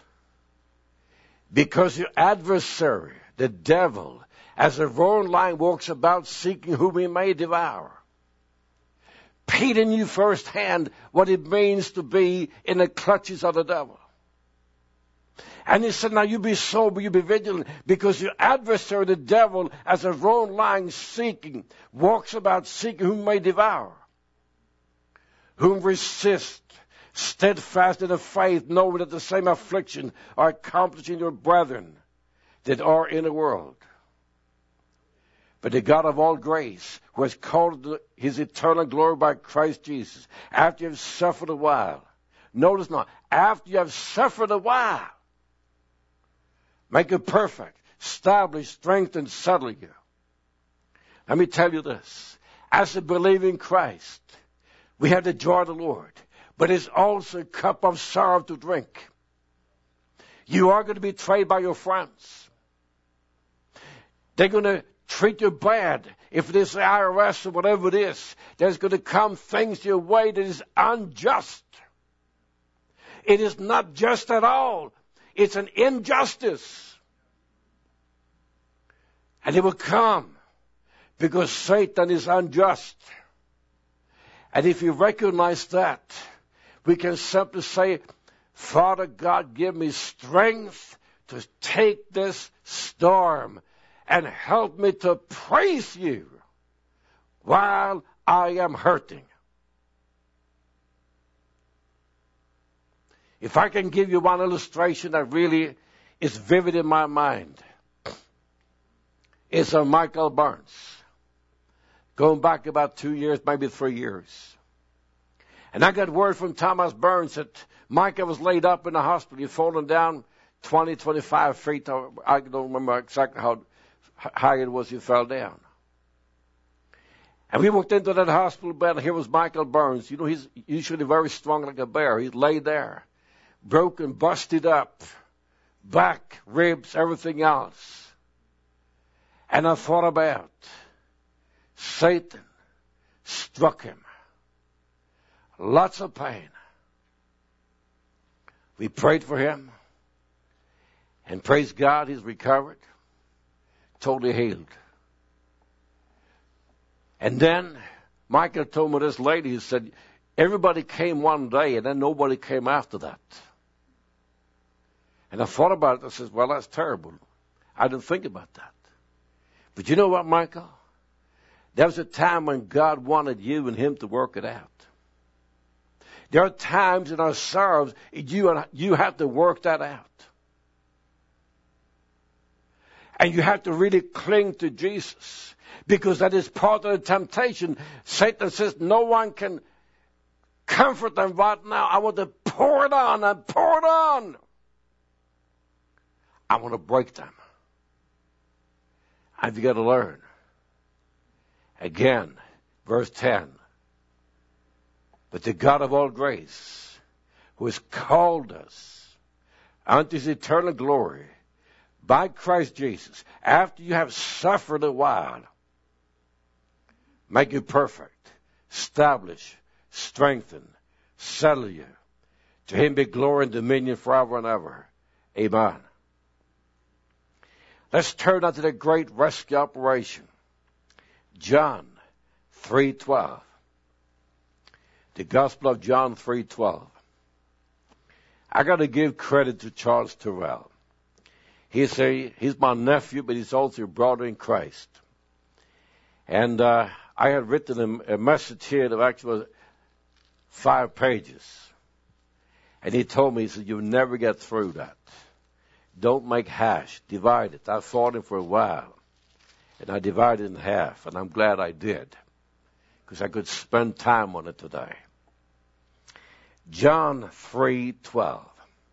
Because your adversary, the devil, as a roaring lion walks about seeking whom he may devour. Peter knew firsthand what it means to be in the clutches of the devil. And he said, now you be sober, you be vigilant, because your adversary, the devil, as a roaring lion seeking, walks about seeking whom he may devour. Whom resist, steadfast in the faith, knowing that the same affliction are accomplished in your brethren that are in the world. But the God of all grace, who has called to his eternal glory by Christ Jesus, after you have suffered a while, notice now, after you have suffered a while, make you perfect, establish, strengthen, settle you. Let me tell you this. As a believer in Christ, we have the joy of the Lord, but it's also a cup of sorrow to drink. You are going to be betrayed by your friends. They're going to treat you bad. If it is the I R S or whatever it is, there's going to come things your way that is unjust. It is not just at all. It's an injustice. And it will come because Satan is unjust. And if you recognize that, we can simply say, Father God, give me strength to take this storm and help me to praise you while I am hurting. If I can give you one illustration that really is vivid in my mind, it's of Michael Burns. Going back about two years, maybe three years. And I got word from Thomas Burns that Michael was laid up in the hospital. He'd fallen down twenty, twenty-five feet. I don't remember exactly how high it was he fell down. And we walked into that hospital bed, and here was Michael Burns. You know, he's usually very strong like a bear. He's laid there, broken, busted up, back, ribs, everything else. And I thought about Satan struck him. Lots of pain. We prayed for him. And praise God, he's recovered. Totally healed. And then Michael told me this lady, he said, everybody came one day and then nobody came after that. And I thought about it. I said, well, that's terrible. I didn't think about that. But you know what, Michael? There was a time when God wanted you and him to work it out. There are times in our sorrows you, you have to work that out. And you have to really cling to Jesus, because that is part of the temptation. Satan says no one can comfort them right now. I want to pour it on and pour it on. I want to break them. And you got to learn. Again, verse ten. But the God of all grace, who has called us unto his eternal glory by Christ Jesus, after you have suffered a while, make you perfect, establish, strengthen, settle you. To him be glory and dominion forever and ever. Amen. Let's turn now to the great rescue operation. John three twelve. The Gospel of John three twelve. I got to give credit to Charles Terrell. He's a, he's my nephew, but he's also a brother in Christ. And uh, I had written him a message here that actually was five pages. And he told me, he said, you'll never get through that. Don't make hash. Divide it. I fought him for a while. And I divided it in half. And I'm glad I did, because I could spend time on it today. John three twelve.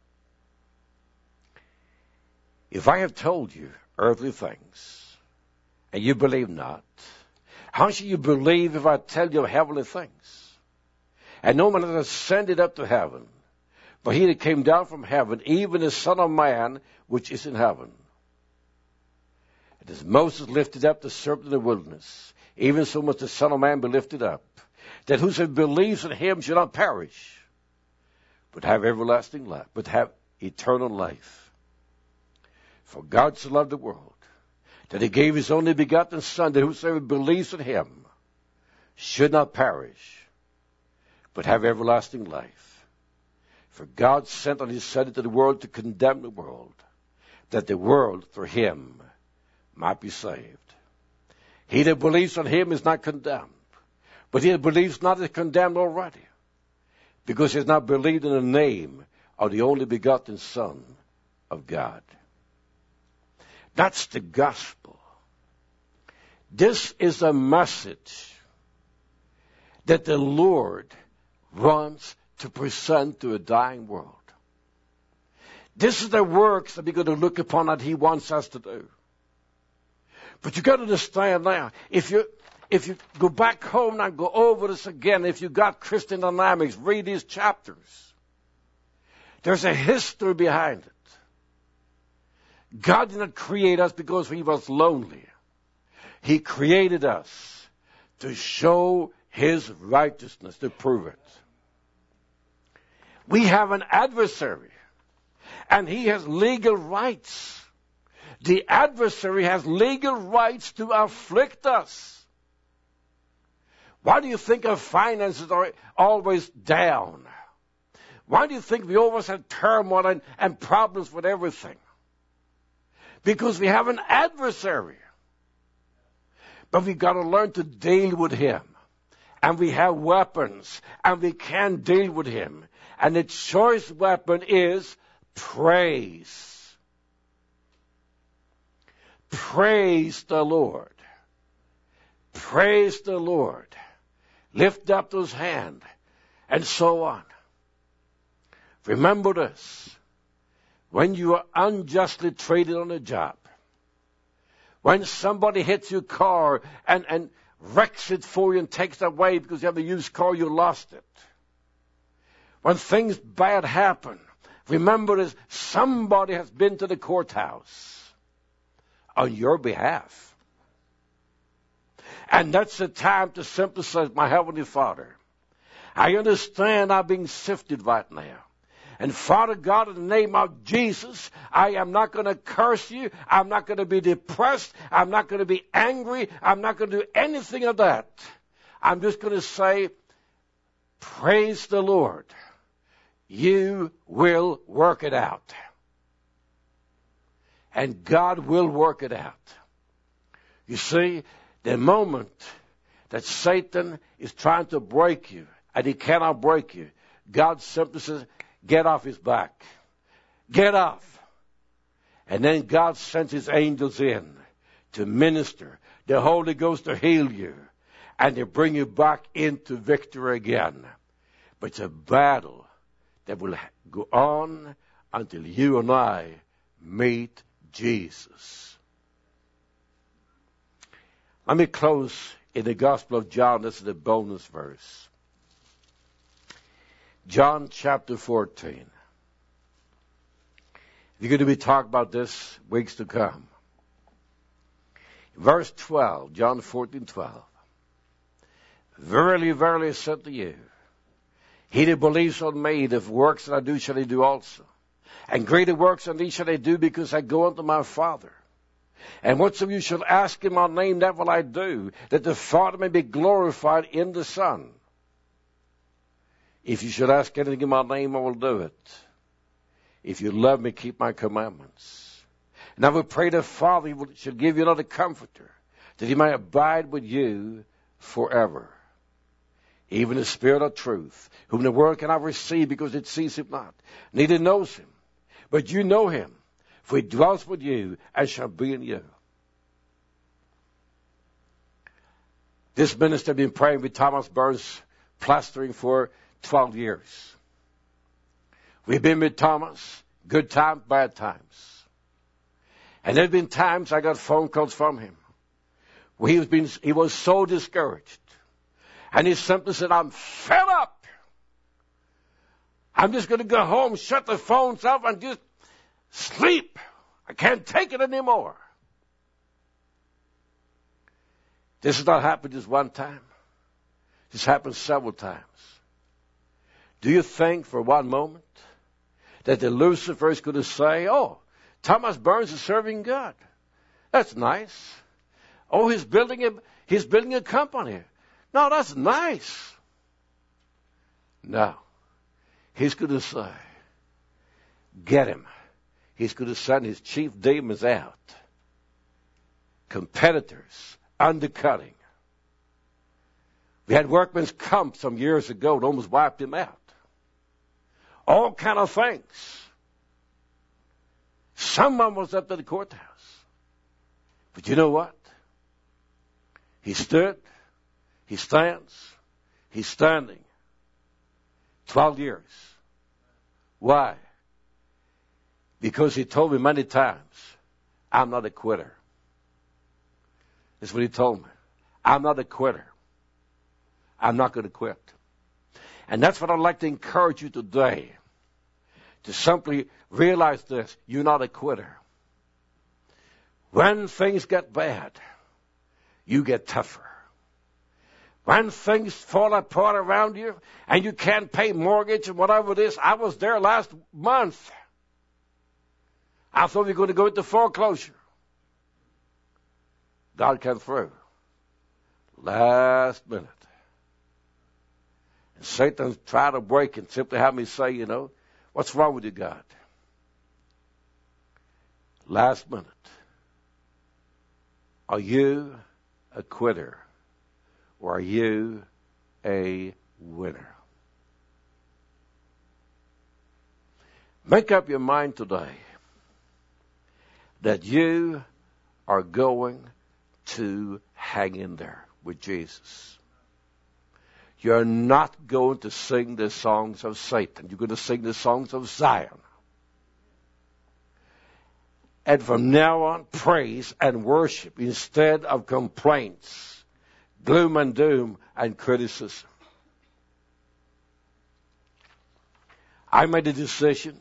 If I have told you earthly things, and you believe not, how shall you believe if I tell you heavenly things? And no man has ascended up to heaven, but he that came down from heaven, even the Son of Man, which is in heaven. And as Moses lifted up the serpent in the wilderness, even so must the Son of Man be lifted up, that whosoever believes in him shall not perish, but have everlasting life, but have eternal life. For God so loved the world, that he gave his only begotten Son, that whosoever believes in him should not perish, but have everlasting life. For God sent on his Son into the world to condemn the world, that the world through him might be saved. He that believes on him is not condemned, but he that believes not is condemned already, because he has not believed in the name of the only begotten Son of God. That's the gospel. This is a message that the Lord wants to present to a dying world. This is the works that we're going to look upon that He wants us to do. But you got to understand now, if you if you go back home and go over this again, if you got Christian Dynamics, read these chapters. There's a history behind it. God did not create us because He was lonely. He created us to show His righteousness, to prove it. We have an adversary, and he has legal rights. The adversary has legal rights to afflict us. Why do you think our finances are always down? Why do you think we always have turmoil and, and problems with everything? Because we have an adversary. But we've got to learn to deal with him. And we have weapons, and we can deal with him. And the choice weapon is praise. Praise the Lord. Praise the Lord. Lift up those hands, and so on. Remember this. When you are unjustly traded on a job, when somebody hits your car and, and wrecks it for you and takes it away because you have a used car, you lost it. When things bad happen, remember this, somebody has been to the courthouse on your behalf. And that's the time to simply say, my Heavenly Father, I understand I'm being sifted right now. And Father God, in the name of Jesus, I am not going to curse you. I'm not going to be depressed. I'm not going to be angry. I'm not going to do anything of that. I'm just going to say, praise the Lord. You will work it out. And God will work it out. You see, the moment that Satan is trying to break you, and he cannot break you, God simply says, get off his back. Get off. And then God sends his angels in to minister. The Holy Ghost to heal you. And to bring you back into victory again. But it's a battle that will go on until you and I meet Jesus. Let me close in the Gospel of John. This is the bonus verse. John chapter fourteen. We're going to be talking about this weeks to come. Verse twelve, John fourteen twelve. Verily, verily, I said to you, he that believes on me, the works that I do shall he do also. And greater works than these shall I do, because I go unto my Father. And whatsoever you shall ask in my name, that will I do, that the Father may be glorified in the Son. If you should ask anything in my name, I will do it. If you love me, keep my commandments. And I will pray the Father should give you another comforter, that he may abide with you forever. Even the Spirit of truth, whom the world cannot receive because it sees him not, neither knows him. But you know him, for he dwells with you and shall be in you. This minister has been praying with Thomas Burns, plastering for twelve years. We've been with Thomas, good times, bad times. And there have been times I got phone calls from him where he was, being, he was so discouraged. And he simply said, I'm fed up. I'm just going to go home, shut the phones off, and just sleep. I can't take it anymore. This has not happened just one time. This happened several times. Do you think for one moment that the Lucifer is going to say, oh, Thomas Burns is serving God? That's nice. Oh, he's building a, he's building a company. No, that's nice. No. He's going to say, get him. He's going to send his chief demons out. Competitors, undercutting. We had workmen's comp some years ago that almost wiped him out. All kind of things. Someone was up to the courthouse. But you know what? He stood, he stands, he's standing. Twelve years. Why? Because he told me many times, I'm not a quitter. That's what he told me. I'm not a quitter. I'm not going to quit. And that's what I'd like to encourage you today. To simply realize this. You're not a quitter. When things get bad, you get tougher. When things fall apart around you and you can't pay mortgage and whatever it is. I was there last month. I thought we were going to go into foreclosure. God came through. Last minute. And Satan tried to break and simply have me say, you know, what's wrong with you, God? Last minute. Are you a quitter? Or are you a winner? Make up your mind today that you are going to hang in there with Jesus. You're not going to sing the songs of Satan. You're going to sing the songs of Zion. And from now on, praise and worship instead of complaints, gloom and doom, and criticism. I made a decision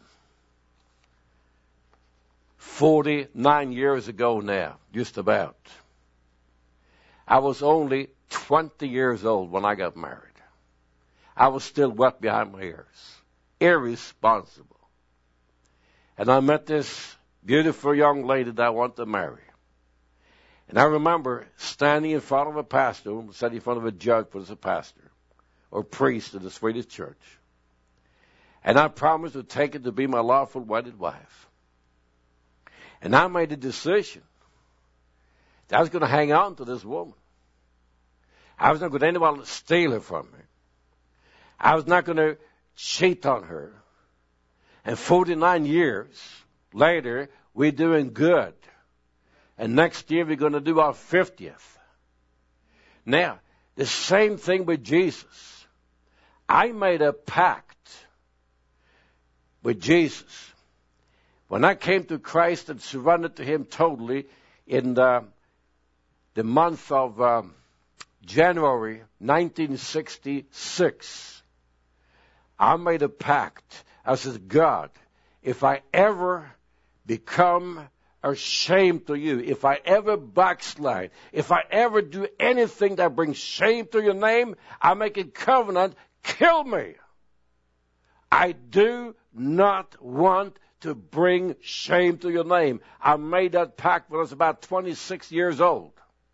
forty-nine years ago now, just about. I was only twenty years old when I got married. I was still wet behind my ears, irresponsible. And I met this beautiful young lady that I wanted to marry. And I remember standing in front of a pastor, standing in front of a judge who was a pastor, or priest in the Swedish church. And I promised to take her to be my lawful wedded wife. And I made a decision that I was going to hang on to this woman. I was not going to let anyone steal her from me. I was not going to cheat on her. And forty-nine years later, we're doing good. And next year, we're going to do our fiftieth. Now, the same thing with Jesus. I made a pact with Jesus. When I came to Christ and surrendered to Him totally in the, the month of um, January nineteen sixty-six, I made a pact. I said, God, if I ever become ashamed to you, if I ever backslide, if I ever do anything that brings shame to your name, I make a covenant, kill me. I do not want to bring shame to your name. I made that pact when I was about twenty-six years old.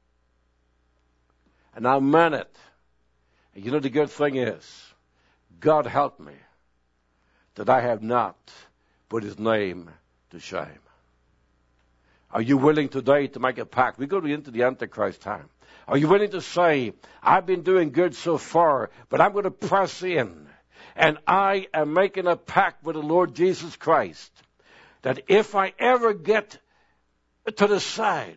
And I meant it. And you know the good thing is, God help me that I have not put His name to shame. Are you willing today to make a pact? We go into the Antichrist time. Are you willing to say, I've been doing good so far, but I'm going to press in, and I am making a pact with the Lord Jesus Christ that if I ever get to the side,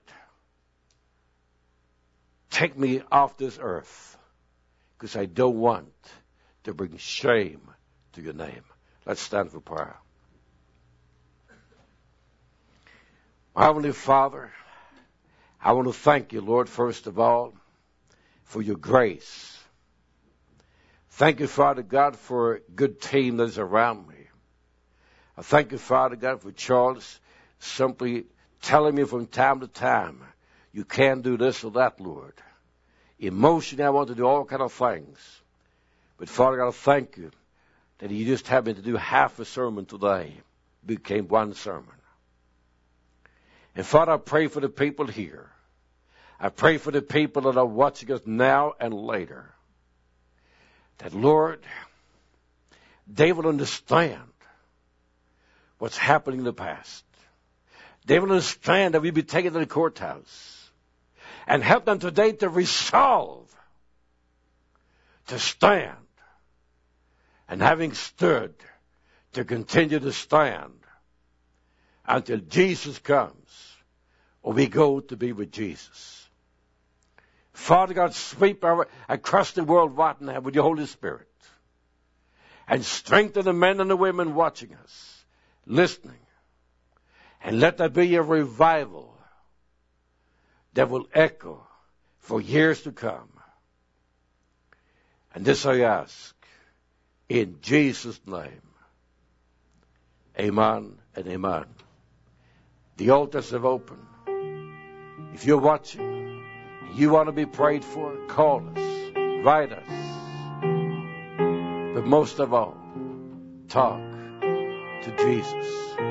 take me off this earth, because I don't want to bring shame to your name. Let's stand for prayer. My Heavenly Father, I want to thank you, Lord, first of all, for your grace. Thank you, Father God, for a good team that's around me. I thank you, Father God, for Charles simply telling me from time to time, you can't do this or that, Lord. Emotionally, I want to do all kind of things. But Father God, I thank you that you just happened to do half a sermon today. It became one sermon. And Father, I pray for the people here. I pray for the people that are watching us now and later. That, Lord, they will understand what's happening in the past. They will understand that we'll be taken to the courthouse. And help them today to resolve to stand. And having stood, to continue to stand until Jesus comes or we go to be with Jesus. Father God, sweep our, across the world right now with your Holy Spirit. And strengthen the men and the women watching us, listening. And let there be a revival that will echo for years to come. And this I ask in Jesus' name. Amen and amen. The altars have opened. If you're watching, you want to be prayed for, call us, write us. But most of all, talk to Jesus.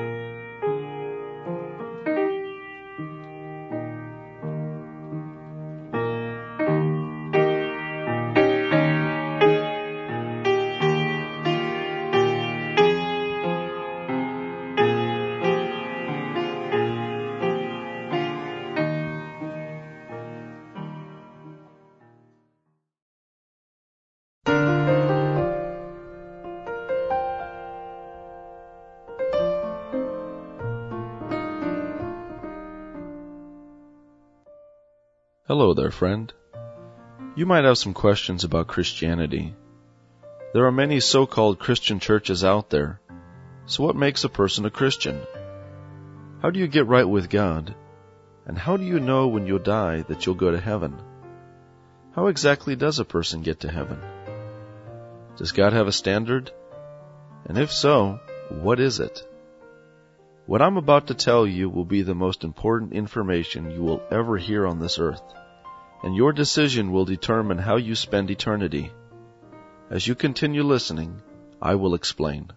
Hello there, friend. You might have some questions about Christianity. There are many so-called Christian churches out there. So what makes a person a Christian? How do you get right with God? And how do you know when you'll die that you'll go to heaven? How exactly does a person get to heaven? Does God have a standard? And if so, what is it? What I'm about to tell you will be the most important information you will ever hear on this earth, and your decision will determine how you spend eternity. As you continue listening, I will explain.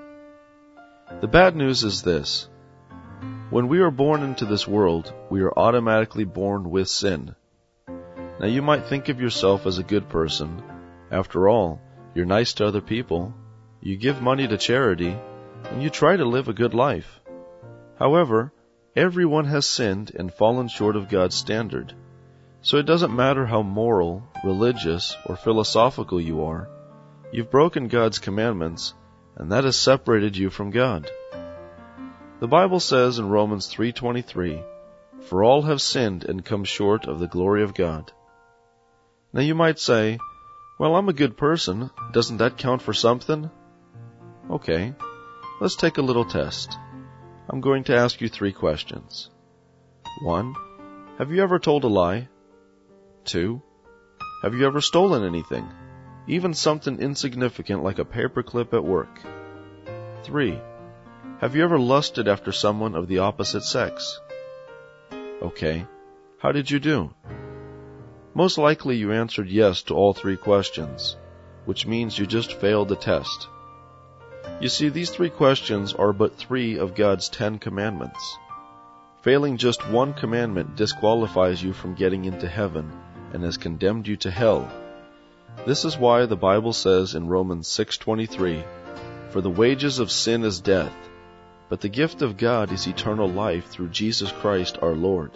The bad news is this. When we are born into this world, we are automatically born with sin. Now you might think of yourself as a good person. After all, you're nice to other people, you give money to charity, and you try to live a good life. However, everyone has sinned and fallen short of God's standard. So it doesn't matter how moral, religious, or philosophical you are. You've broken God's commandments, and that has separated you from God. The Bible says in Romans three twenty-three, "For all have sinned and come short of the glory of God." Now you might say, "Well, I'm a good person. Doesn't that count for something?" Okay, let's take a little test. I'm going to ask you three questions. One, have you ever told a lie? Two, have you ever stolen anything, even something insignificant like a paperclip at work? Three, have you ever lusted after someone of the opposite sex? Okay, how did you do? Most likely you answered yes to all three questions, which means you just failed the test. You see, these three questions are but three of God's Ten Commandments. Failing just one commandment disqualifies you from getting into heaven and has condemned you to hell. This is why the Bible says in Romans six twenty-three, "For the wages of sin is death, but the gift of God is eternal life through Jesus Christ our Lord."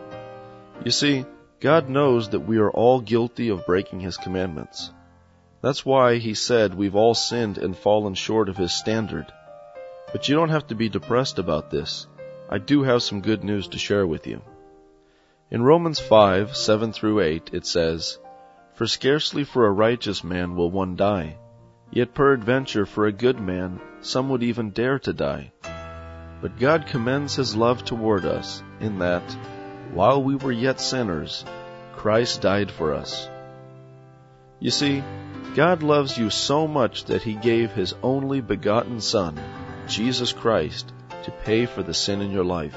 You see, God knows that we are all guilty of breaking His commandments. That's why He said we've all sinned and fallen short of His standard. But you don't have to be depressed about this. I do have some good news to share with you. In Romans five, seven through eight, it says, "For scarcely for a righteous man will one die, yet peradventure for a good man some would even dare to die. But God commends His love toward us, in that, while we were yet sinners, Christ died for us." You see, God loves you so much that He gave His only begotten Son, Jesus Christ, to pay for the sin in your life.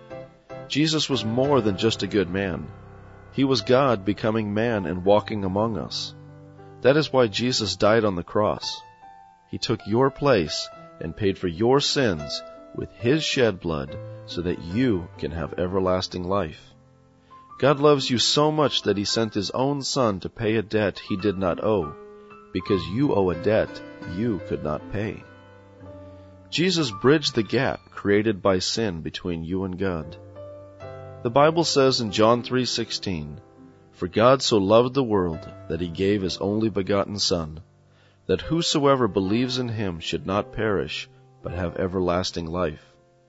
Jesus was more than just a good man. He was God becoming man and walking among us. That is why Jesus died on the cross. He took your place and paid for your sins with His shed blood so that you can have everlasting life. God loves you so much that He sent His own Son to pay a debt He did not owe, because you owe a debt you could not pay. Jesus bridged the gap created by sin between you and God. The Bible says in John three sixteen, "For God so loved the world that He gave His only begotten Son, that whosoever believes in Him should not perish, but have everlasting life."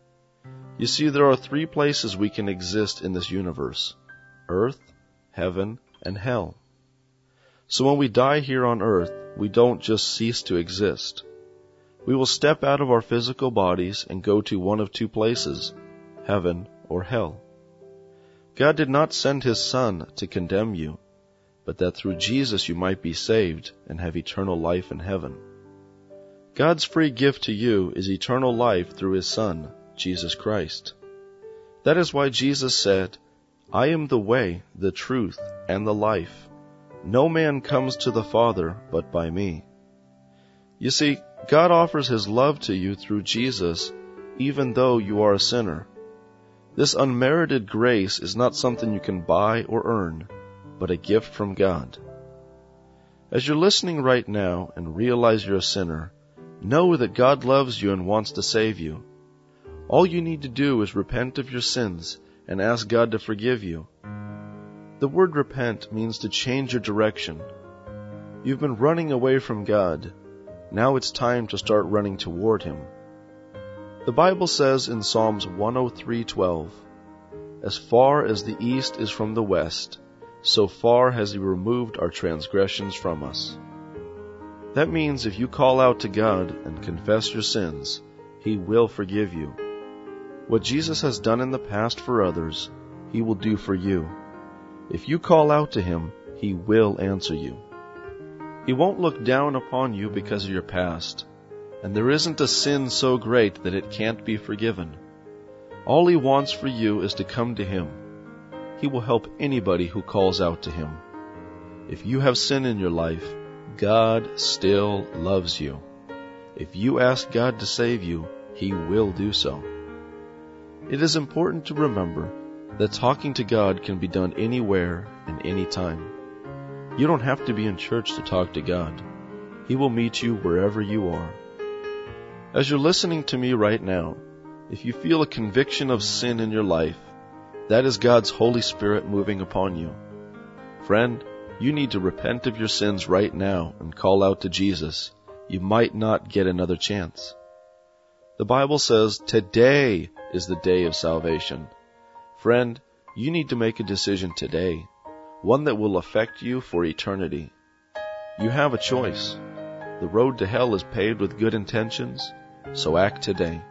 You see, there are three places we can exist in this universe: earth, heaven, and hell. So when we die here on earth, we don't just cease to exist. We will step out of our physical bodies and go to one of two places, heaven or hell. God did not send His Son to condemn you, but that through Jesus you might be saved and have eternal life in heaven. God's free gift to you is eternal life through His Son, Jesus Christ. That is why Jesus said, "I am the way, the truth, and the life. No man comes to the Father but by me." You see, God offers His love to you through Jesus, even though you are a sinner. This unmerited grace is not something you can buy or earn, but a gift from God. As you're listening right now and realize you're a sinner, know that God loves you and wants to save you. All you need to do is repent of your sins and ask God to forgive you. The word repent means to change your direction. You've been running away from God. Now it's time to start running toward Him. The Bible says in Psalms one oh three twelve, "As far as the east is from the west, so far has He removed our transgressions from us." That means if you call out to God and confess your sins, He will forgive you. What Jesus has done in the past for others, He will do for you. If you call out to Him, He will answer you. He won't look down upon you because of your past, and there isn't a sin so great that it can't be forgiven. All He wants for you is to come to Him. He will help anybody who calls out to Him. If you have sin in your life, God still loves you. If you ask God to save you, He will do so. It is important to remember that talking to God can be done anywhere and anytime. You don't have to be in church to talk to God. He will meet you wherever you are. As you're listening to me right now, if you feel a conviction of sin in your life, that is God's Holy Spirit moving upon you. Friend, you need to repent of your sins right now and call out to Jesus. You might not get another chance. The Bible says today is the day of salvation. Friend, you need to make a decision today, one that will affect you for eternity. You have a choice. The road to hell is paved with good intentions, so act today.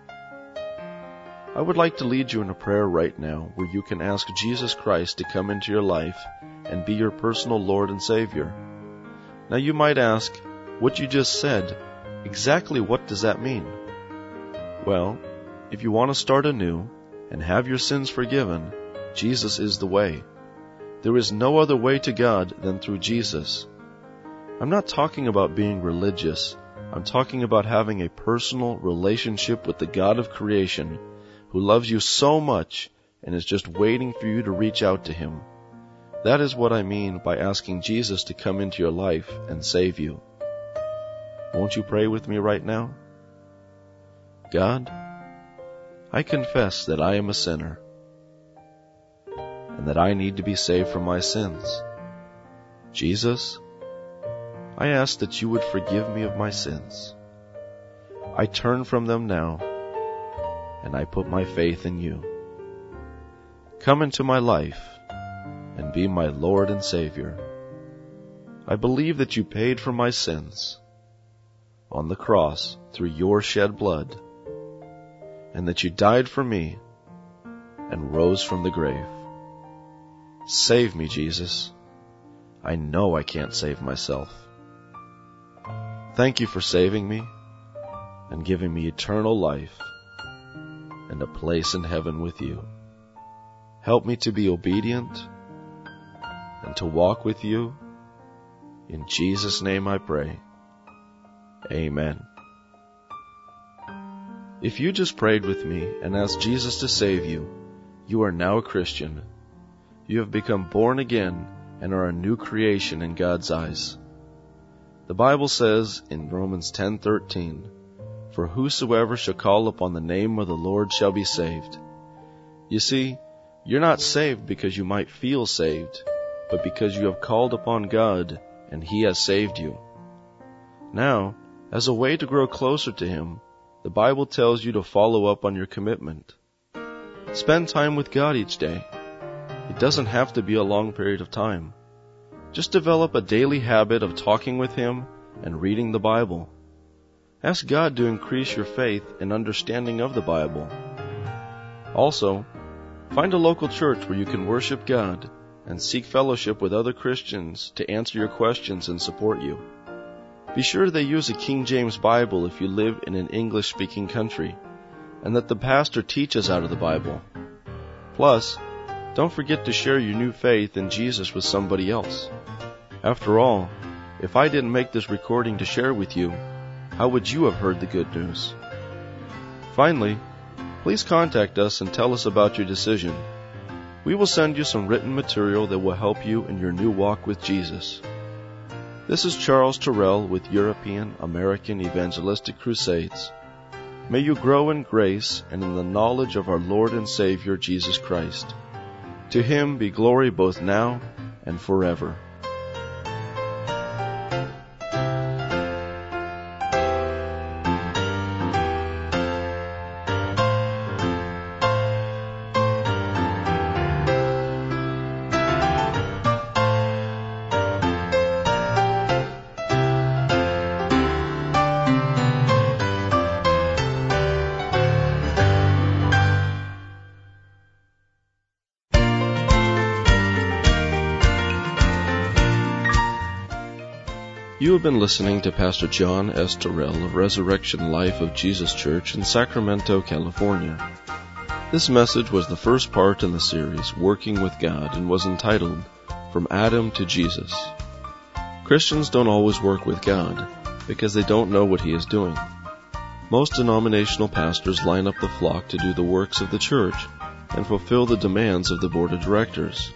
I would like to lead you in a prayer right now where you can ask Jesus Christ to come into your life and be your personal Lord and Savior. Now you might ask, what you just said, exactly what does that mean? Well, if you want to start anew and have your sins forgiven, Jesus is the way. There is no other way to God than through Jesus. I'm not talking about being religious. I'm talking about having a personal relationship with the God of creation who loves you so much and is just waiting for you to reach out to Him. That is what I mean by asking Jesus to come into your life and save you. Won't you pray with me right now? God, I confess that I am a sinner and that I need to be saved from my sins. Jesus, I ask that you would forgive me of my sins. I turn from them now, and I put my faith in you. Come into my life and be my Lord and Savior. I believe that you paid for my sins on the cross through your shed blood, and that you died for me and rose from the grave. Save me, Jesus. I know I can't save myself. Thank you for saving me and giving me eternal life and a place in heaven with you. Help me to be obedient and to walk with you. In Jesus' name I pray. Amen. If you just prayed with me and asked Jesus to save you, you are now a Christian. You have become born again and are a new creation in God's eyes. The Bible says in Romans ten thirteen, "For whosoever shall call upon the name of the Lord shall be saved." You see, you're not saved because you might feel saved, but because you have called upon God and He has saved you. Now, as a way to grow closer to Him, the Bible tells you to follow up on your commitment. Spend time with God each day. It doesn't have to be a long period of time. Just develop a daily habit of talking with Him and reading the Bible. Ask God to increase your faith and understanding of the Bible. Also, find a local church where you can worship God and seek fellowship with other Christians to answer your questions and support you. Be sure they use a King James Bible if you live in an English-speaking country, and that the pastor teaches out of the Bible. Plus, don't forget to share your new faith in Jesus with somebody else. After all, if I didn't make this recording to share with you, how would you have heard the good news? Finally, please contact us and tell us about your decision. We will send you some written material that will help you in your new walk with Jesus. This is Charles Terrell with European American Evangelistic Crusades. May you grow in grace and in the knowledge of our Lord and Savior Jesus Christ. To Him be glory both now and forever. You have been listening to Pastor John S. Terrell of Resurrection Life of Jesus Church in Sacramento, California. This message was the first part in the series, Working with God, and was entitled, From Adam to Jesus. Christians don't always work with God because they don't know what He is doing. Most denominational pastors line up the flock to do the works of the church and fulfill the demands of the board of directors.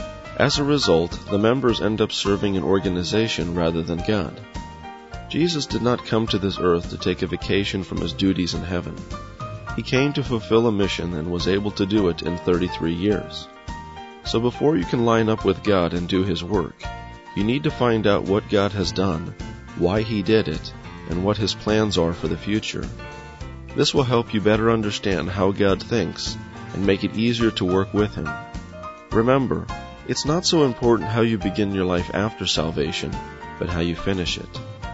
As a result, the members end up serving an organization rather than God. Jesus did not come to this earth to take a vacation from His duties in heaven. He came to fulfill a mission and was able to do it in thirty-three years. So before you can line up with God and do His work, you need to find out what God has done, why He did it, and what His plans are for the future. This will help you better understand how God thinks and make it easier to work with Him. Remember, it's not so important how you begin your life after salvation, but how you finish it.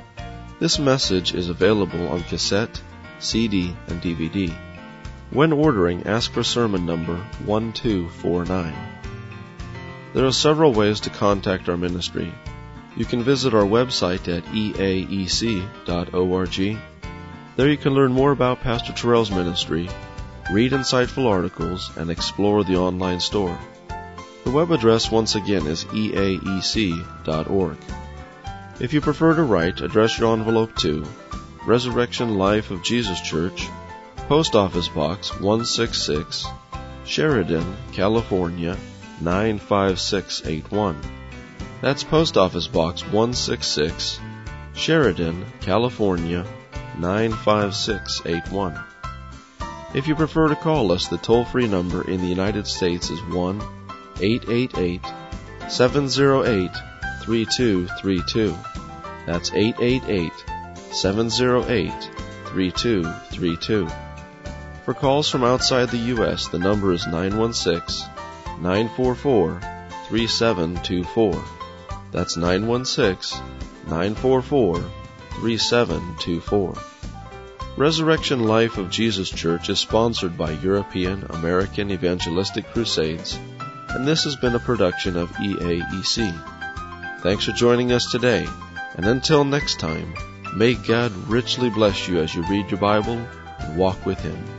This message is available on cassette, C D, and D V D. When ordering, ask for sermon number one two four nine. There are several ways to contact our ministry. You can visit our website at e a e c dot org. There you can learn more about Pastor Terrell's ministry, read insightful articles, and explore the online store. The web address once again is e a e c dot org. If you prefer to write, address your envelope to Resurrection Life of Jesus Church, Post Office Box one sixty-six, Sheridan, California nine five six eight one. That's Post Office Box one sixty-six, Sheridan, California nine five six eight one. If you prefer to call us, the toll-free number in the United States is one eight eight eight, seven zero eight, three two three two. That's eight eight eight, seven zero eight, three two three two. For calls from outside the U S, the number is nine one six, nine four four, three seven two four. That's nine one six, nine four four, three seven two four. Resurrection Life of Jesus Church is sponsored by European American Evangelistic Crusades, and this has been a production of E A E C. Thanks for joining us today, and until next time, may God richly bless you as you read your Bible and walk with Him.